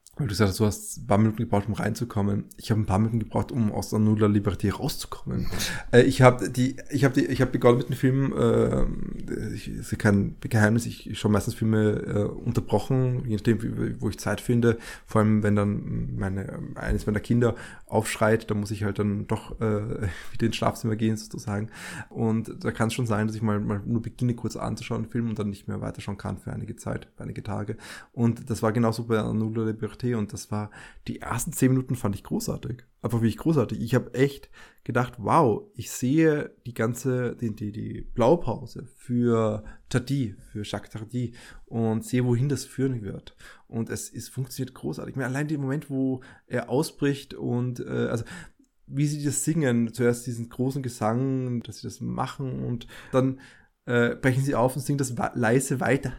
Weil du sagst, du hast ein paar Minuten gebraucht, um reinzukommen. Ich habe ein paar Minuten gebraucht, um aus der Nulla Liberté rauszukommen. äh, ich habe die, ich habe die, ich habe begonnen mit dem Film. Äh, ich, ist kein Geheimnis. Ich schaue meistens Filme äh, unterbrochen, je nachdem, wie, wo ich Zeit finde. Vor allem, wenn dann meine eines meiner Kinder aufschreit, dann muss ich halt dann doch äh, wieder ins Schlafzimmer gehen sozusagen. Und da kann es schon sein, dass ich mal, mal nur beginne, kurz anzuschauen, den Film und dann nicht mehr weiterschauen kann für einige Zeit, für einige Tage. Und das war genauso bei Nulla Liberté. Und das war, die ersten zehn Minuten fand ich großartig. Einfach wirklich großartig. Ich habe echt gedacht, wow, ich sehe die ganze, die, die, die Blaupause für Tardy, für Jacques Tardy und sehe, wohin das führen wird. Und es, es funktioniert großartig. Ich meine, allein den Moment, wo er ausbricht und, äh, also, wie sie das singen, zuerst diesen großen Gesang, dass sie das machen und dann Äh, brechen sie auf und singen das wa- leise weiter.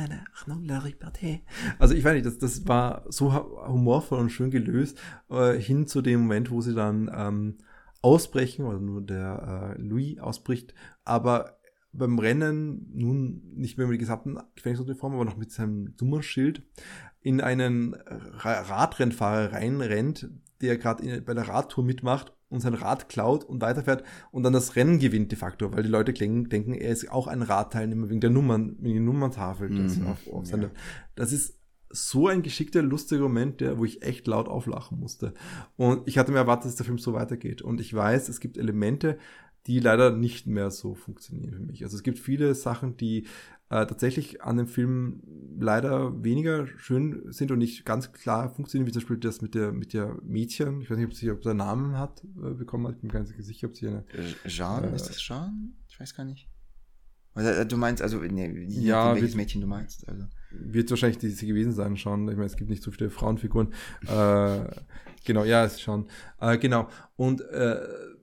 Also ich weiß nicht, das, das war so humorvoll und schön gelöst, äh, hin zu dem Moment, wo sie dann ähm, ausbrechen, oder nur der äh, Louis ausbricht, aber beim Rennen nun nicht mehr mit der gesamten Gefängnisuniform, aber noch mit seinem Nummernschild in einen Ra- Radrennfahrer reinrennt, der gerade bei der Radtour mitmacht und sein Rad klaut und weiterfährt und dann das Rennen gewinnt de facto, weil die Leute denken, denken er ist auch ein Radteilnehmer wegen der Nummern, wegen der Nummerntafel. Das, Mhm. auf, auf seine, Ja. das ist so ein geschickter, lustiger Moment, der, wo ich echt laut auflachen musste. Und ich hatte mir erwartet, dass der Film so weitergeht. Und ich weiß, es gibt Elemente, die leider nicht mehr so funktionieren für mich. Also es gibt viele Sachen, die äh, tatsächlich an dem Film leider weniger schön sind und nicht ganz klar funktionieren, wie zum Beispiel das mit der mit der Mädchen. Ich weiß nicht, ob sie ob sie einen Namen hat äh, bekommen hat. Ich bin mir ganz sicher, ob sie eine. Jean, Äh, ist das Jean? Ich weiß gar nicht. Oder, du meinst, also, nee, je Ja, nachdem, welches wir- Mädchen du meinst. Also. Wird wahrscheinlich diese gewesen sein, schon. Ich meine, es gibt nicht so viele Frauenfiguren. äh, genau, ja, es ist schon. Äh, genau. Und äh,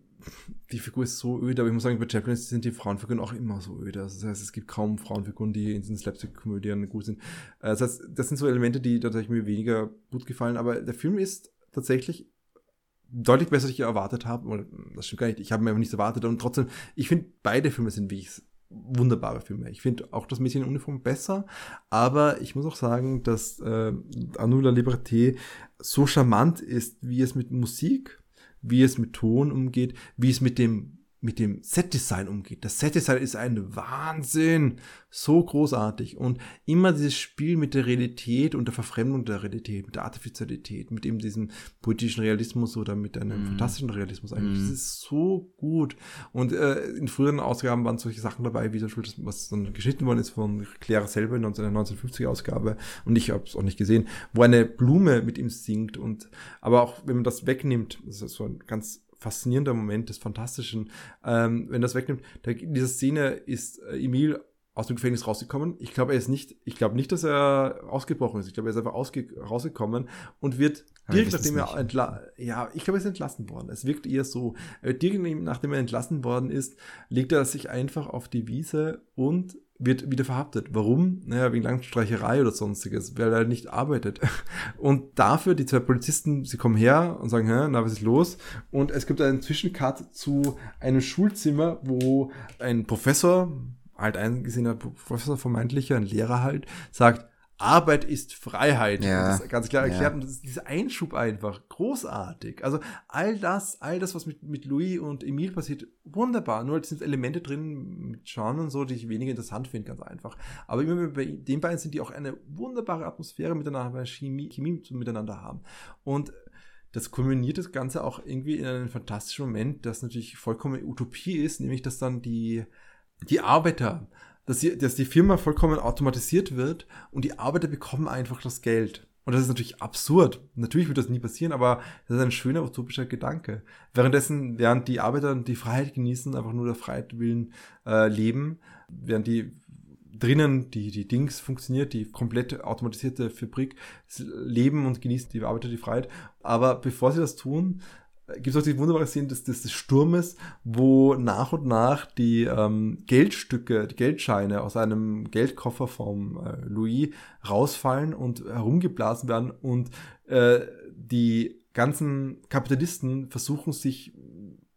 die Figur ist so öde, aber ich muss sagen, bei Chaplin sind die Frauenfiguren auch immer so öde. Also das heißt, es gibt kaum Frauenfiguren, die in diesen Slapstick-Komödien gut sind. Äh, das heißt, das sind so Elemente, die tatsächlich mir weniger gut gefallen. Aber der Film ist tatsächlich deutlich besser, als ich erwartet habe. Oder, das stimmt gar nicht. Ich habe mir einfach nichts erwartet. Und trotzdem, ich finde, beide Filme sind wie ich wunderbare Filme. Ich finde auch das Mädchen in Uniform besser, aber ich muss auch sagen, dass äh, À nous la Liberté so charmant ist, wie es mit Musik, wie es mit Ton umgeht, wie es mit dem mit dem Setdesign umgeht. Das Setdesign ist ein Wahnsinn, so großartig und immer dieses Spiel mit der Realität und der Verfremdung der Realität, mit der Artificialität, mit eben diesem poetischen Realismus oder mit einem Mm. fantastischen Realismus eigentlich. Mm. Das ist so gut. Und äh, in früheren Ausgaben waren solche Sachen dabei, wie zum Beispiel das, was dann geschnitten worden ist von Claire selber in seiner neunzehnhundertfünfziger Ausgabe und ich habe es auch nicht gesehen, wo eine Blume mit ihm singt und aber auch wenn man das wegnimmt, das ist so ein ganz faszinierender Moment des Fantastischen, ähm, wenn das wegnimmt, da, in dieser Szene ist äh, Emil aus dem Gefängnis rausgekommen. Ich glaube, er ist nicht, ich glaube nicht, dass er ausgebrochen ist. Ich glaube, er ist einfach ausge, rausgekommen und wird Aber direkt wir wissen's nachdem er nicht. entla ja, ich glaube, er ist entlassen worden. Es wirkt eher so. Äh, direkt nachdem er entlassen worden ist, legt er sich einfach auf die Wiese und wird wieder verhaftet. Warum? Naja, wegen Langstreicherei oder sonstiges, weil er nicht arbeitet. Und dafür, die zwei Polizisten, sie kommen her und sagen, hä, na, was ist los? Und es gibt einen Zwischencut zu einem Schulzimmer, wo ein Professor, halt eingesehener Professor, vermeintlicher, ein Lehrer halt, sagt, Arbeit ist Freiheit. Ja. Und das ist ganz klar erklärt. Ja. Und das ist dieser Einschub einfach großartig. Also all das, all das, was mit, mit Louis und Emile passiert, wunderbar. Nur halt sind Elemente drin mit Jean und so, die ich weniger interessant finde, ganz einfach. Aber immer bei den beiden sind die auch eine wunderbare Atmosphäre miteinander, eine Chemie, Chemie miteinander haben. Und das kulminiert das Ganze auch irgendwie in einen fantastischen Moment, das natürlich vollkommen Utopie ist, nämlich dass dann die, die Arbeiter, dass die, dass die Firma vollkommen automatisiert wird und die Arbeiter bekommen einfach das Geld. Und das ist natürlich absurd. Natürlich wird das nie passieren, aber das ist ein schöner utopischer Gedanke. Währenddessen, während die Arbeiter die Freiheit genießen, einfach nur der Freiheit willen äh, leben, während die drinnen die, die Dings funktioniert, die komplett automatisierte Fabrik leben und genießen die Arbeiter die Freiheit. Aber bevor sie das tun, gibt es auch die wunderbare Szene des, des, des Sturmes, wo nach und nach die ähm, Geldstücke, die Geldscheine aus einem Geldkoffer vom äh, Louis rausfallen und herumgeblasen werden und äh, die ganzen Kapitalisten versuchen sich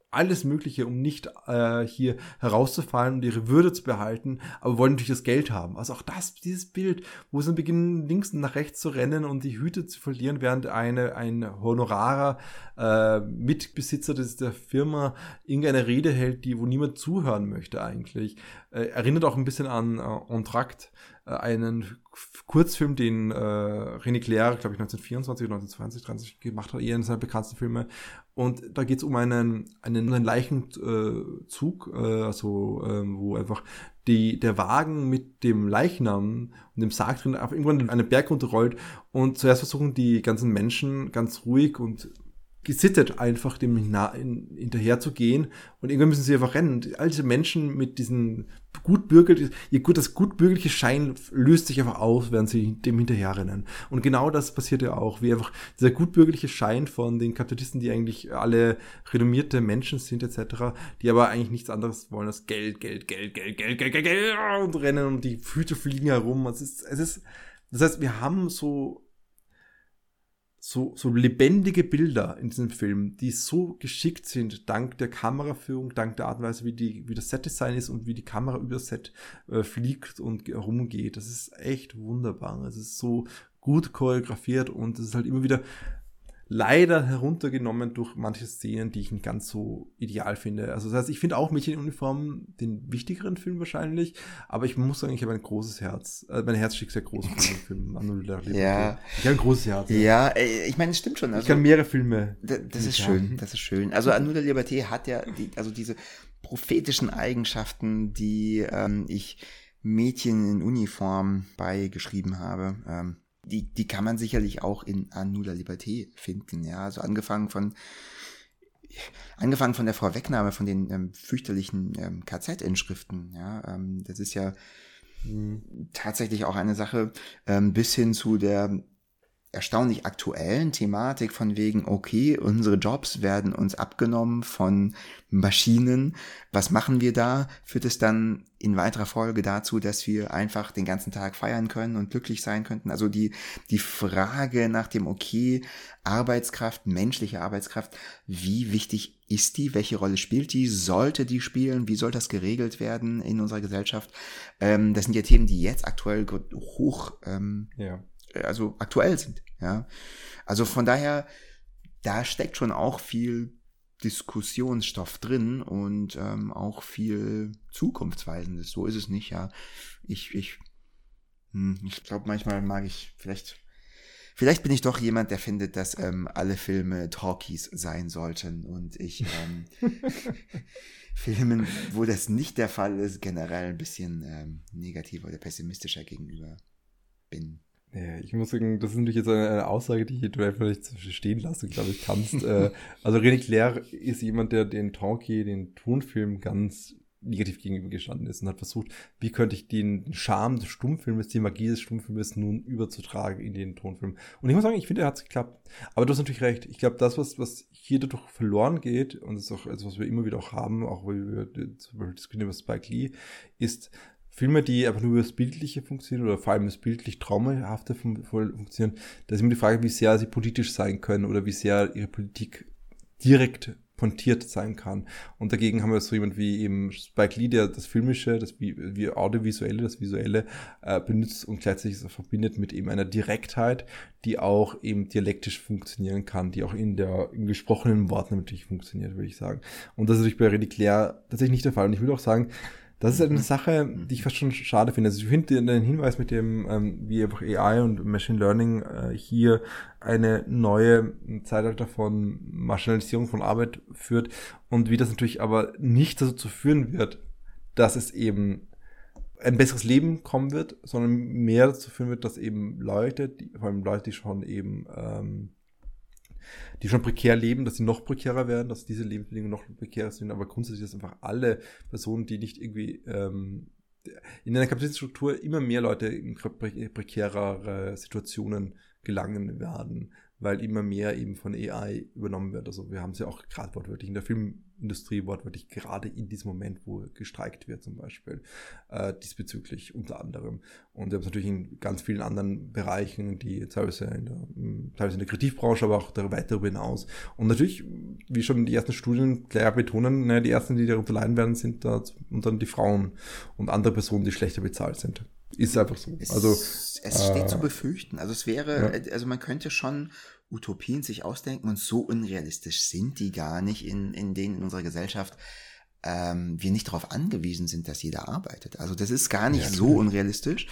alles Mögliche, um nicht äh, hier herauszufallen und ihre Würde zu behalten, aber wollen natürlich das Geld haben. Also auch das, dieses Bild, wo sie beginnen, links und nach rechts zu rennen und die Hüte zu verlieren, während eine, ein honorarer äh, Mitbesitzer des, der Firma irgendeine Rede hält, die, wo niemand zuhören möchte eigentlich. Äh, erinnert auch ein bisschen an äh, Entracte, äh, einen Kurzfilm, den äh, René Clair, glaube ich, neunzehnhundertvierundzwanzig oder neunzehnhundertzweiundzwanzig gemacht hat, eher in seinen bekanntesten Filmen. Und da geht es um einen, einen, einen Leichenzug, äh, also äh, wo einfach die, der Wagen mit dem Leichnam und dem Sarg drin auf irgendwann einen Berg runterrollt und zuerst versuchen die ganzen Menschen ganz ruhig und gesittet einfach dem hina- in, hinterher zu gehen und irgendwann müssen sie einfach rennen. Und all diese Menschen mit diesen gutbürgerlichen, ihr gut, das gutbürgerliche Schein löst sich einfach aus, während sie dem hinterherrennen. Und genau das passiert ja auch, wie einfach dieser gutbürgerliche Schein von den Kapitalisten, die eigentlich alle renommierte Menschen sind et cetera, die aber eigentlich nichts anderes wollen als Geld, Geld, Geld, Geld, Geld, Geld, Geld, Geld und rennen und die Hüte fliegen herum. Es ist, es ist, das heißt, wir haben so So, so lebendige Bilder in diesem Film, die so geschickt sind, dank der Kameraführung, dank der Art und Weise, wie, die, wie das Setdesign ist und wie die Kamera über das Set äh, fliegt und rumgeht. Das ist echt wunderbar. Es ist so gut choreografiert und es ist halt immer wieder leider heruntergenommen durch manche Szenen, die ich nicht ganz so ideal finde. Also das heißt, ich finde auch Mädchen in Uniform den wichtigeren Film wahrscheinlich, aber ich muss sagen, ich habe ein großes Herz. Äh, mein Herz schickt sehr groß für den Film. Ja. Ich habe ein großes Herz. Ja, ja ey, ich meine, es stimmt schon. Also, ich kann mehrere Filme. Das, das ist schön, das ist schön. Also Anou la Liberté hat ja die, also diese prophetischen Eigenschaften, die ähm, ich Mädchen in Uniform beigeschrieben habe. Ähm, Die, die kann man sicherlich auch in Anou la Liberté finden, ja, also angefangen von, angefangen von der Vorwegnahme von den ähm, fürchterlichen ähm, K Z-Inschriften, ja, ähm, das ist ja mh, tatsächlich auch eine Sache, ähm, bis hin zu der erstaunlich aktuellen Thematik von wegen, okay, unsere Jobs werden uns abgenommen von Maschinen. Was machen wir da? Führt es dann in weiterer Folge dazu, dass wir einfach den ganzen Tag feiern können und glücklich sein könnten? Also die, die Frage nach dem, okay, Arbeitskraft, menschliche Arbeitskraft, wie wichtig ist die? Welche Rolle spielt die? Sollte die spielen? Wie soll das geregelt werden in unserer Gesellschaft? Ähm, das sind ja Themen, die jetzt aktuell hoch, ähm, ja. also aktuell sind, ja. Also von daher, da steckt schon auch viel Diskussionsstoff drin und ähm, auch viel Zukunftsweisendes. So ist es nicht, ja. Ich, ich, hm, ich glaube, manchmal mag ich vielleicht, vielleicht bin ich doch jemand, der findet, dass ähm, alle Filme Talkies sein sollten und ich ähm, Filmen, wo das nicht der Fall ist, generell ein bisschen ähm, negativer oder pessimistischer gegenüber bin. Ja, ich muss sagen, das ist natürlich jetzt eine, eine Aussage, die du einfach nicht stehen lassen, glaube ich, kannst. äh, also René Clair ist jemand, der den Talkie, den Tonfilm ganz negativ gegenübergestanden ist und hat versucht, wie könnte ich den Charme des Stummfilmes, die Magie des Stummfilmes nun überzutragen in den Tonfilm. Und ich muss sagen, ich finde, er hat es geklappt. Aber du hast natürlich recht. Ich glaube, das, was, was hier dadurch verloren geht, und das ist auch etwas, was wir immer wieder auch haben, auch weil wir zum Beispiel diskutieren über Spike Lee, ist Filme, die einfach nur über das Bildliche funktionieren oder vor allem das bildlich traumhafte funktionieren, da ist immer die Frage, wie sehr sie politisch sein können oder wie sehr ihre Politik direkt pointiert sein kann. Und dagegen haben wir so jemand wie eben Spike Lee, der das Filmische, das wie Audiovisuelle, das Visuelle äh, benutzt und gleichzeitig so verbindet mit eben einer Direktheit, die auch eben dialektisch funktionieren kann, die auch in der in gesprochenen Worten natürlich funktioniert, würde ich sagen. Und das ist natürlich bei René Clair tatsächlich nicht der Fall. Und ich würde auch sagen, das ist eine Sache, die ich fast schon schade finde. Also ich finde den Hinweis mit dem, ähm, wie einfach A I und Machine Learning äh, hier eine neue Zeitalter von Maschinalisierung von Arbeit führt und wie das natürlich aber nicht dazu führen wird, dass es eben ein besseres Leben kommen wird, sondern mehr dazu führen wird, dass eben Leute, die, vor allem Leute, die schon eben ähm, die schon prekär leben, dass sie noch prekärer werden, dass diese Lebensbedingungen noch prekärer sind, aber grundsätzlich, dass einfach alle Personen, die nicht irgendwie ähm, in einer kapitalistischen Struktur immer mehr Leute in prekärere Situationen gelangen werden, weil immer mehr eben von A I übernommen wird. Also wir haben es ja auch gerade wortwörtlich in der Filmindustrie, wortwörtlich gerade in diesem Moment, wo gestreikt wird zum Beispiel, äh, diesbezüglich unter anderem. Und wir haben es natürlich in ganz vielen anderen Bereichen, die teilweise in der, teilweise in der Kreativbranche, aber auch darüber, weiter darüber hinaus. Und natürlich, wie schon die ersten Studien klar betonen, ne, die ersten, die darunter leiden werden, sind da und dann die Frauen und andere Personen, die schlechter bezahlt sind. Ist einfach so. Es, also es steht äh, zu befürchten. Also es wäre, ja. also man könnte schon Utopien sich ausdenken und so unrealistisch sind die gar nicht, in, in denen in unserer Gesellschaft ähm, wir nicht darauf angewiesen sind, dass jeder arbeitet. Also das ist gar nicht ja, so unrealistisch.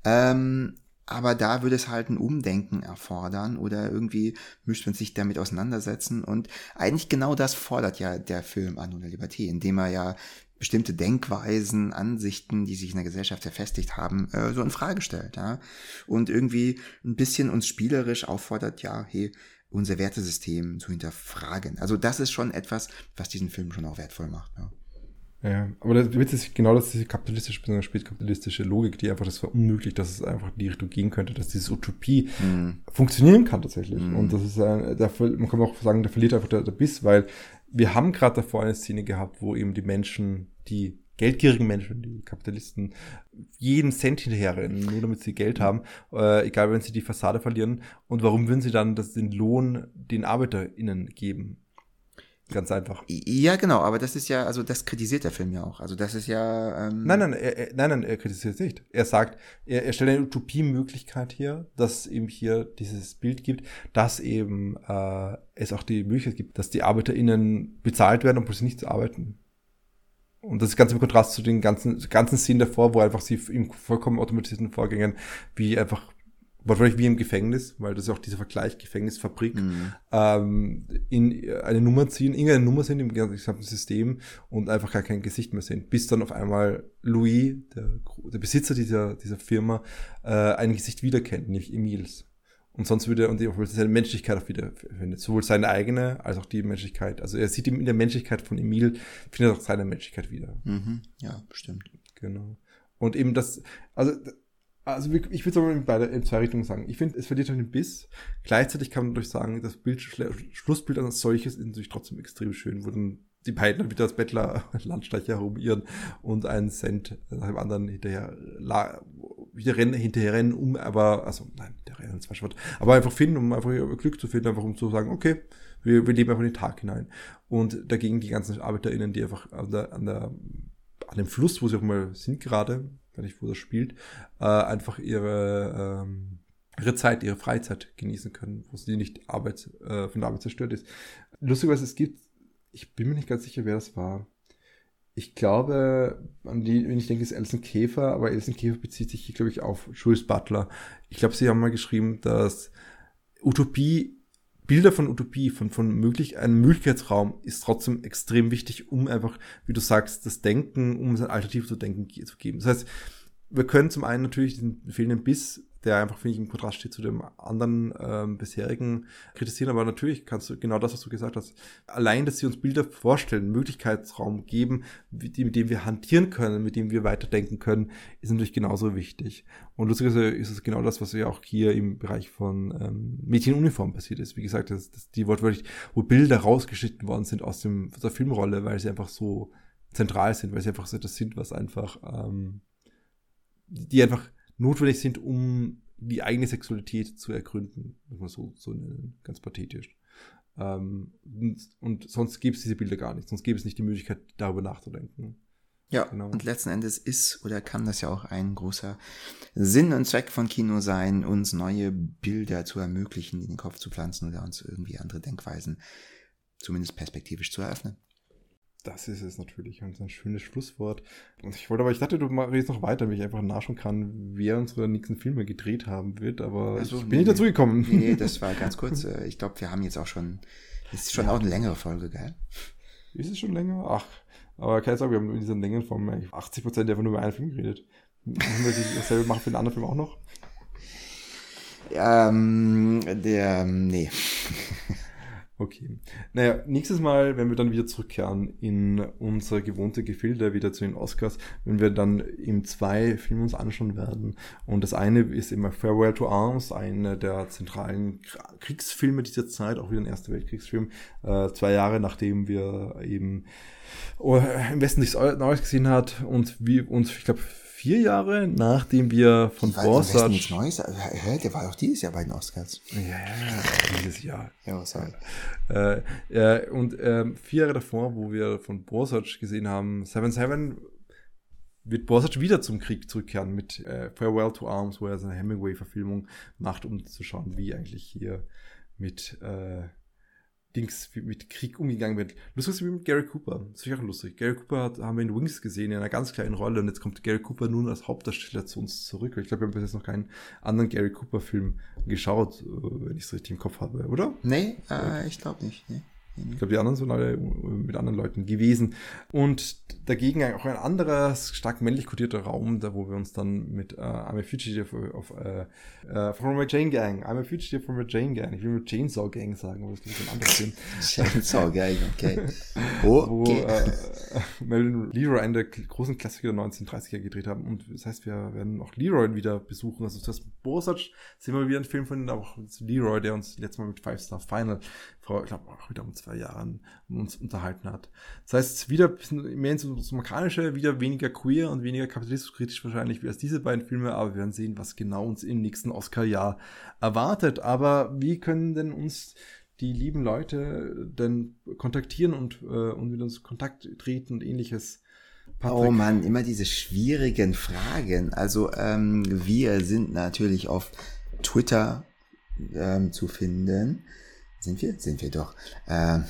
Ähm, aber da würde es halt ein Umdenken erfordern oder irgendwie müsste man sich damit auseinandersetzen und eigentlich genau das fordert ja der Film Anno der Liberté, indem er ja bestimmte Denkweisen, Ansichten, die sich in der Gesellschaft verfestigt haben, äh, so in Frage stellt, ja. Und irgendwie ein bisschen uns spielerisch auffordert, ja, hey, unser Wertesystem zu hinterfragen. Also das ist schon etwas, was diesen Film schon auch wertvoll macht, ja. Ja, aber der Witz ist genau, dass diese kapitalistische, spätkapitalistische Logik, die einfach das verunmöglicht, dass es einfach in die Richtung gehen könnte, dass diese Utopie mm. funktionieren kann tatsächlich. Mm. Und das ist ein, der, man kann auch sagen, der verliert einfach der, der Biss, weil wir haben gerade davor eine Szene gehabt, wo eben die Menschen, die geldgierigen Menschen, die Kapitalisten, jeden Cent hinterherrennen, nur damit sie Geld haben, äh, egal wenn sie die Fassade verlieren. Und warum würden sie dann das, den Lohn den ArbeiterInnen geben? Ganz einfach. Ja, genau, aber das ist ja, also das kritisiert der Film ja auch. Also das ist ja... Ähm nein, nein, er, er, nein, nein, er kritisiert es nicht. Er sagt, er, er stellt eine Utopie-Möglichkeit hier, dass es eben hier dieses Bild gibt, dass eben äh, es auch die Möglichkeit gibt, dass die ArbeiterInnen bezahlt werden, obwohl sie nicht arbeiten. Und das ist ganz im Kontrast zu den ganzen, ganzen Szenen davor, wo einfach sie in vollkommen automatisierten Vorgängen wie einfach wortwörtlich wie im Gefängnis, weil das ist auch dieser Vergleich Gefängnisfabrik, mhm. ähm, in eine Nummer ziehen, irgendeine Nummer sind im gesamten System und einfach gar kein Gesicht mehr sind, bis dann auf einmal Louis, der, der Besitzer dieser, dieser Firma, äh, ein Gesicht wiederkennt, nämlich Emils. Und sonst würde er und seine Menschlichkeit auch wiederfindet. Sowohl seine eigene als auch die Menschlichkeit. Also er sieht in der Menschlichkeit von Emil, findet auch seine Menschlichkeit wieder. Mhm. Ja, bestimmt. Genau. Und eben das, also Also ich würde es aber in zwei Richtungen sagen. Ich finde, es verliert einen Biss. Gleichzeitig kann man durch sagen, das Bild, Schlussbild als solches ist natürlich trotzdem extrem schön, wo dann die beiden dann wieder als Bettler Landstreicher herumirren und einen Cent nach dem anderen hinterher la, wieder rennen, hinterher rennen, um aber, also nein, der rennen ist falsch Wort, aber einfach finden, um einfach Glück zu finden, einfach um zu sagen, okay, wir, wir leben einfach in den Tag hinein. Und dagegen die ganzen ArbeiterInnen, die einfach an der, an der, an dem Fluss, wo sie auch mal sind gerade, wenn nicht, wo das spielt, äh, einfach ihre, ähm, ihre Zeit, ihre Freizeit genießen können, wo sie nicht Arbeit, äh, von der Arbeit zerstört ist. Lustigerweise, es gibt, ich bin mir nicht ganz sicher, wer das war. Ich glaube, an die, wenn ich denke, ist Alison Käfer, aber Alison Käfer bezieht sich hier, glaube ich, auf Jules Butler. Ich glaube, sie haben mal geschrieben, dass Utopie, Bilder von Utopie, von, von möglich, einem Möglichkeitsraum ist trotzdem extrem wichtig, um einfach, wie du sagst, das Denken, um es ein Alternativ zu denken zu geben. Das heißt, wir können zum einen natürlich diesen fehlenden Biss, der einfach, finde ich, im Kontrast steht zu dem anderen ähm, bisherigen, kritisieren, aber natürlich kannst du genau das, was du gesagt hast, allein, dass sie uns Bilder vorstellen, Möglichkeitsraum geben, mit dem wir hantieren können, mit dem wir weiterdenken können, ist natürlich genauso wichtig. Und lustigerweise ist es genau das, was ja auch hier im Bereich von ähm, Mädchenuniform passiert ist. Wie gesagt, das, das die wortwörtlich, wo Bilder rausgeschnitten worden sind aus dem aus der Filmrolle, weil sie einfach so zentral sind, weil sie einfach so das sind, was einfach ähm, die einfach notwendig sind, um die eigene Sexualität zu ergründen, muss man so, so nennen, ganz pathetisch. Ähm, und, und sonst gäbe es diese Bilder gar nicht, sonst gäbe es nicht die Möglichkeit, darüber nachzudenken. Ja, genau. Und letzten Endes ist oder kann das ja auch ein großer Sinn und Zweck von Kino sein, uns neue Bilder zu ermöglichen, in den Kopf zu pflanzen oder uns irgendwie andere Denkweisen zumindest perspektivisch zu eröffnen. Das ist es natürlich und ein schönes Schlusswort. Und ich wollte aber, ich dachte, du redest noch weiter, damit ich einfach nachschauen kann, wer unsere nächsten Filme gedreht haben wird, aber also, ich bin nee, nicht dazu gekommen. Nee, das war ganz kurz. Ich glaube, wir haben jetzt auch schon, das ist schon ja. auch eine längere Folge, gell? Ist es schon länger? Ach, aber keine Sorge, wir haben in dieser Längenform achtzig Prozent einfach nur über einen Film geredet. Machen wir dasselbe machen für den anderen Film auch noch? Ähm, der, nee. Okay. Naja, nächstes Mal, wenn wir dann wieder zurückkehren in unsere gewohnte Gefilde, wieder zu den Oscars, wenn wir dann eben zwei Filme uns anschauen werden. Und das eine ist immer Farewell to Arms, einer der zentralen Kriegsfilme dieser Zeit, auch wieder ein Erster Weltkriegsfilm, äh, zwei Jahre nachdem wir eben oh, im Westen nichts Neues gesehen hat und wir uns, ich glaube, vier Jahre nachdem wir von Borsach... nichts Neues? Hä, der war auch dieses Jahr bei den Oscars. Ja, ja, dieses Jahr. Ja, sorry. Äh, äh, und äh, vier Jahre davor, wo wir von Borsach gesehen haben, Seven Seven, wird Borsach wieder zum Krieg zurückkehren mit äh, Farewell to Arms, wo er seine Hemingway-Verfilmung macht, um zu schauen, wie eigentlich hier mit... Äh, Dings mit Krieg umgegangen wird. Lustig ist wie mit Gary Cooper. Das ist auch lustig. Gary Cooper hat, haben wir in Wings gesehen, in einer ganz kleinen Rolle, und jetzt kommt Gary Cooper nun als Hauptdarsteller zu uns zurück. Ich glaube, wir haben bis jetzt noch keinen anderen Gary Cooper-Film geschaut, wenn ich es richtig im Kopf habe, oder? Nee, äh, ich glaube nicht. Nee. Ich glaube, die anderen sind alle mit anderen Leuten gewesen. Und dagegen auch ein anderer, stark männlich kodierter Raum, da wo wir uns dann mit uh, I'm a Fugitive of, uh, uh, from a Jane Gang, I'm a Fugitive from a Jane Gang, ich will mit Chainsaw Gang sagen, aber das ist ein anderes Film. Chainsaw Gang, okay. Oh, wo okay. uh, Marilyn Leroy einen der großen Klassiker der neunzehnhundertdreißiger gedreht haben. Und das heißt, wir werden auch Leroy wieder besuchen. Also das Borsach sehen wir wieder einen Film von auch Leroy, der uns letztes Mal mit Five Star Final vor, ich glaube, auch wieder um zwei Jahren uns unterhalten hat. Das heißt, wieder ein bisschen mehr ins Amerikanische, wieder weniger queer und weniger kapitalismuskritisch wahrscheinlich wie als diese beiden Filme, aber wir werden sehen, was genau uns im nächsten Oscar-Jahr erwartet. Aber wie können denn uns die lieben Leute denn kontaktieren und, äh, und mit uns in Kontakt treten und ähnliches? Patrick? Oh Mann, immer diese schwierigen Fragen. Also ähm, wir sind natürlich auf Twitter ähm, zu finden. Sind wir? Sind wir doch. Ähm.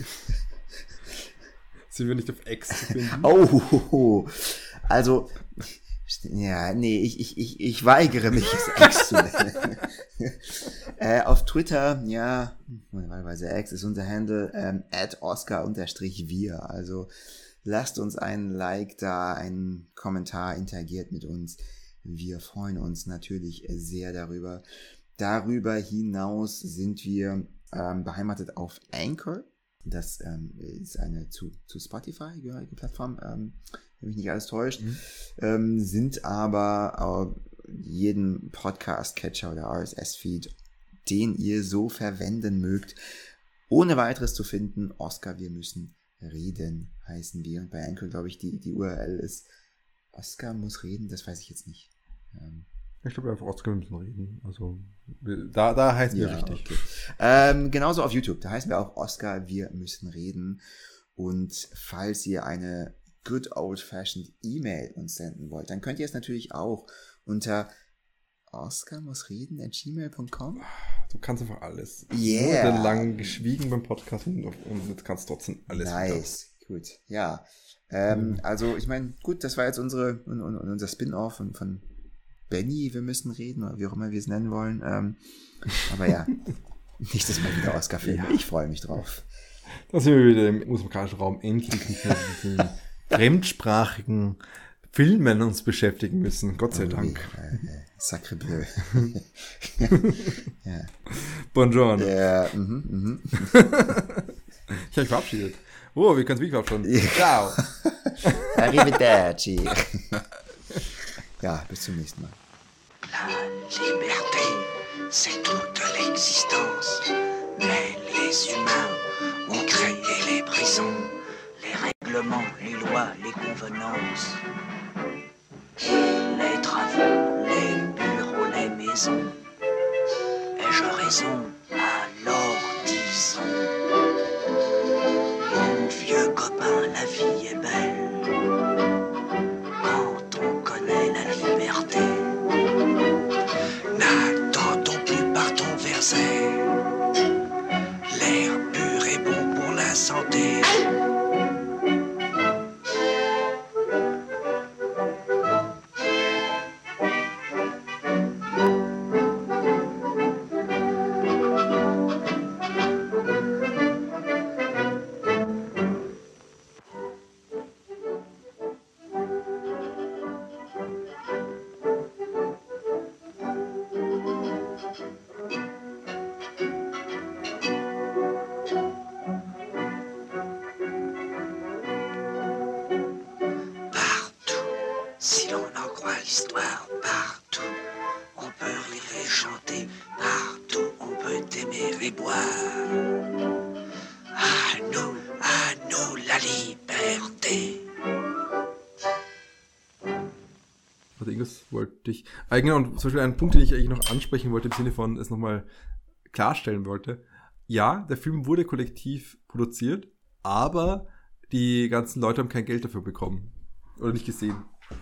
Sind wir nicht auf X zu finden? Oh, also, ja, nee, ich, ich, ich, ich weigere mich, es X zu nennen. äh, auf Twitter, ja, normalerweise X ist unser Handle, ähm, at Oscar-wir. Also, lasst uns einen Like da, einen Kommentar, interagiert mit uns. Wir freuen uns natürlich sehr darüber. Darüber hinaus sind wir ähm, beheimatet auf Anchor. Das ähm, ist eine zu, zu Spotify gehörige Plattform, ähm, wenn mich nicht alles täuscht. Mhm. Ähm, sind aber äh, jeden Podcast-Catcher oder R S S-Feed, den ihr so verwenden mögt, ohne weiteres zu finden. Oscar, wir müssen reden, heißen wir. Und bei Anchor, glaube ich, die, die U R L ist Oscar muss reden, das weiß ich jetzt nicht. Ähm, Ich glaube einfach Oscar, wir müssen reden. Also da, da heißen wir ja, richtig. Okay. Ähm, genauso auf YouTube. Da heißen wir auch Oscar, wir müssen reden. Und falls ihr eine good old-fashioned E-Mail uns senden wollt, dann könnt ihr es natürlich auch unter oscar muss reden at gmail punkt com. Du kannst einfach alles. Yeah. Nur lang geschwiegen beim Podcast und jetzt kannst du trotzdem alles. Nice. Wieder. Gut. Ja. Ähm, mhm. Also ich meine, gut, das war jetzt unsere und, und, und unser Spin-off von, von Benny, wir müssen reden, oder wie auch immer wir es nennen wollen. Ähm, aber ja, nächstes Mal wieder Oscar-Film. Ja. Ich freue mich drauf. Da sind wir wieder im musikalischen Raum endlich nicht mehr mit den fremdsprachigen Filmen uns beschäftigen müssen. Gott sei oh, Dank. Äh, äh, Sacre bleu. Ja. Buongiorno. Ja, mhm, mhm. Ich habe mich verabschiedet. Oh, wir können es wirklich verabschieden. Ciao. Arrivederci. Ja, bis zum nächsten Mal. La liberté, c'est toute l'existence. Mais les humains ont créé les prisons, les règlements, les lois, les convenances. Les travaux, les bureaux, les maisons. Ai-je raison? Alors disons. Mon vieux copain, la vie est belle. Quand on connaît la liberté. N'attendons plus, partons vers zéro. L'air pur est bon pour la santé. Si l'on en croit l'histoire, partout, on peut rire et chanter, partout, on peut aimer et boire. À nous, à nous la liberté. Warte, irgendwas wollte ich. Ah, genau, und zum Beispiel ein Punkt, den ich eigentlich noch ansprechen wollte, im Sinne von es nochmal klarstellen wollte. Ja, der Film wurde kollektiv produziert, aber die ganzen Leute haben kein Geld dafür bekommen. Oder nicht gesehen.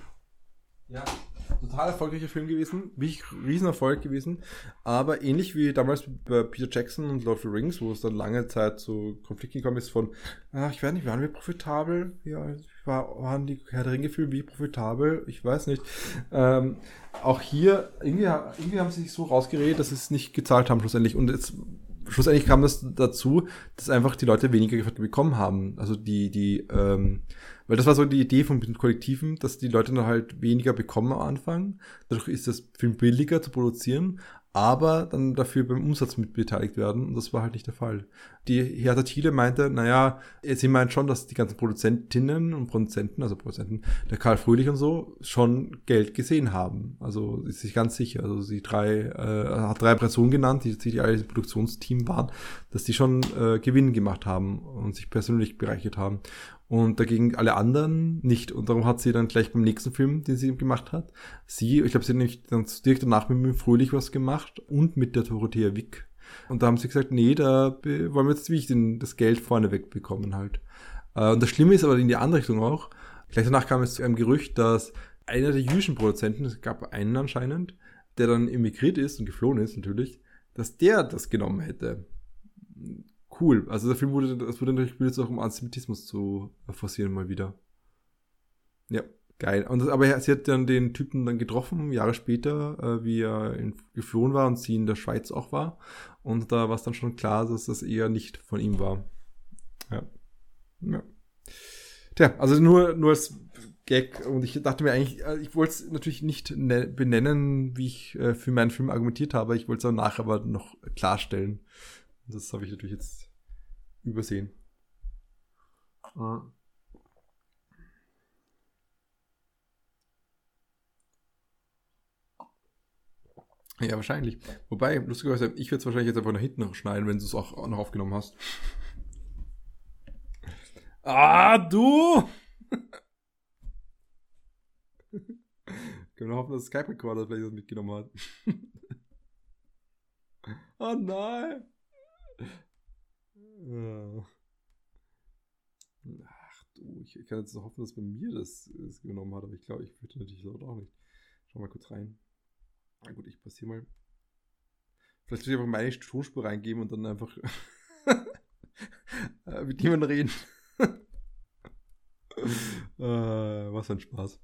Ja, total erfolgreicher Film gewesen, wirklich Riesenerfolg gewesen, aber ähnlich wie damals bei Peter Jackson und Lord of the Rings, wo es dann lange Zeit zu Konflikten gekommen ist von, ach, ich weiß nicht, waren wir profitabel? Ja, war, waren die Herr der Ringe-Filme wie profitabel? Ich weiß nicht. Ähm, auch hier, irgendwie, irgendwie haben sie sich so rausgeredet, dass sie es nicht gezahlt haben schlussendlich, und jetzt schlussendlich kam das dazu, dass einfach die Leute weniger bekommen haben. Also die, die, ähm, weil das war so die Idee von Kollektiven, dass die Leute dann halt weniger bekommen am Anfang. Dadurch ist das Film billiger zu produzieren, aber dann dafür beim Umsatz mit beteiligt werden. Und das war halt nicht der Fall. Die Hertha Thiele meinte, naja, sie meint schon, dass die ganzen Produzentinnen und Produzenten, also Produzenten, der Karl Fröhlich und so, schon Geld gesehen haben. Also ist sich ganz sicher. Also sie drei, äh, hat drei Personen genannt, die, die alle im Produktionsteam waren, dass die schon äh, Gewinn gemacht haben und sich persönlich bereichert haben. Und dagegen alle anderen nicht. Und darum hat sie dann gleich beim nächsten Film, den sie gemacht hat, sie, ich glaube, sie hat nämlich dann direkt danach mit mir Fröhlich was gemacht und mit der Dorothea Wick. Und da haben sie gesagt, nee, da wollen wir jetzt wie ich den, das Geld vorne wegbekommen halt. Und das Schlimme ist aber in die andere Richtung auch. Gleich danach kam es zu einem Gerücht, dass einer der jüdischen Produzenten, es gab einen anscheinend, der dann emigriert ist und geflohen ist natürlich, dass der das genommen hätte. Cool. Also der Film wurde, das wurde natürlich jetzt auch um Antisemitismus zu forcieren mal wieder. Ja, geil. Und das, aber sie hat dann den Typen dann getroffen, Jahre später, äh, wie er in, geflohen war und sie in der Schweiz auch war. Und da war es dann schon klar, dass das eher nicht von ihm war. Ja. Ja. Tja, also nur, nur als Gag. Und ich dachte mir eigentlich, ich wollte es natürlich nicht ne- benennen, wie ich äh, für meinen Film argumentiert habe. Ich wollte es auch nachher aber noch klarstellen. Das habe ich natürlich jetzt übersehen. Ja, wahrscheinlich. Wobei, lustigerweise, ich werde es wahrscheinlich jetzt einfach nach hinten noch schneiden, wenn du es auch noch aufgenommen hast. Ah, du! Können wir hoffen, dass Skype-Recorder vielleicht das mitgenommen hat. Oh nein! Ach du, ich kann jetzt hoffen, dass bei mir das, das genommen hat, aber ich glaube, ich würde natürlich das auch nicht. Schau mal kurz rein. Na gut, ich passiere mal. Vielleicht würde ich einfach meine Tonspur reingeben und dann einfach mit jemandem reden. äh, was für ein Spaß.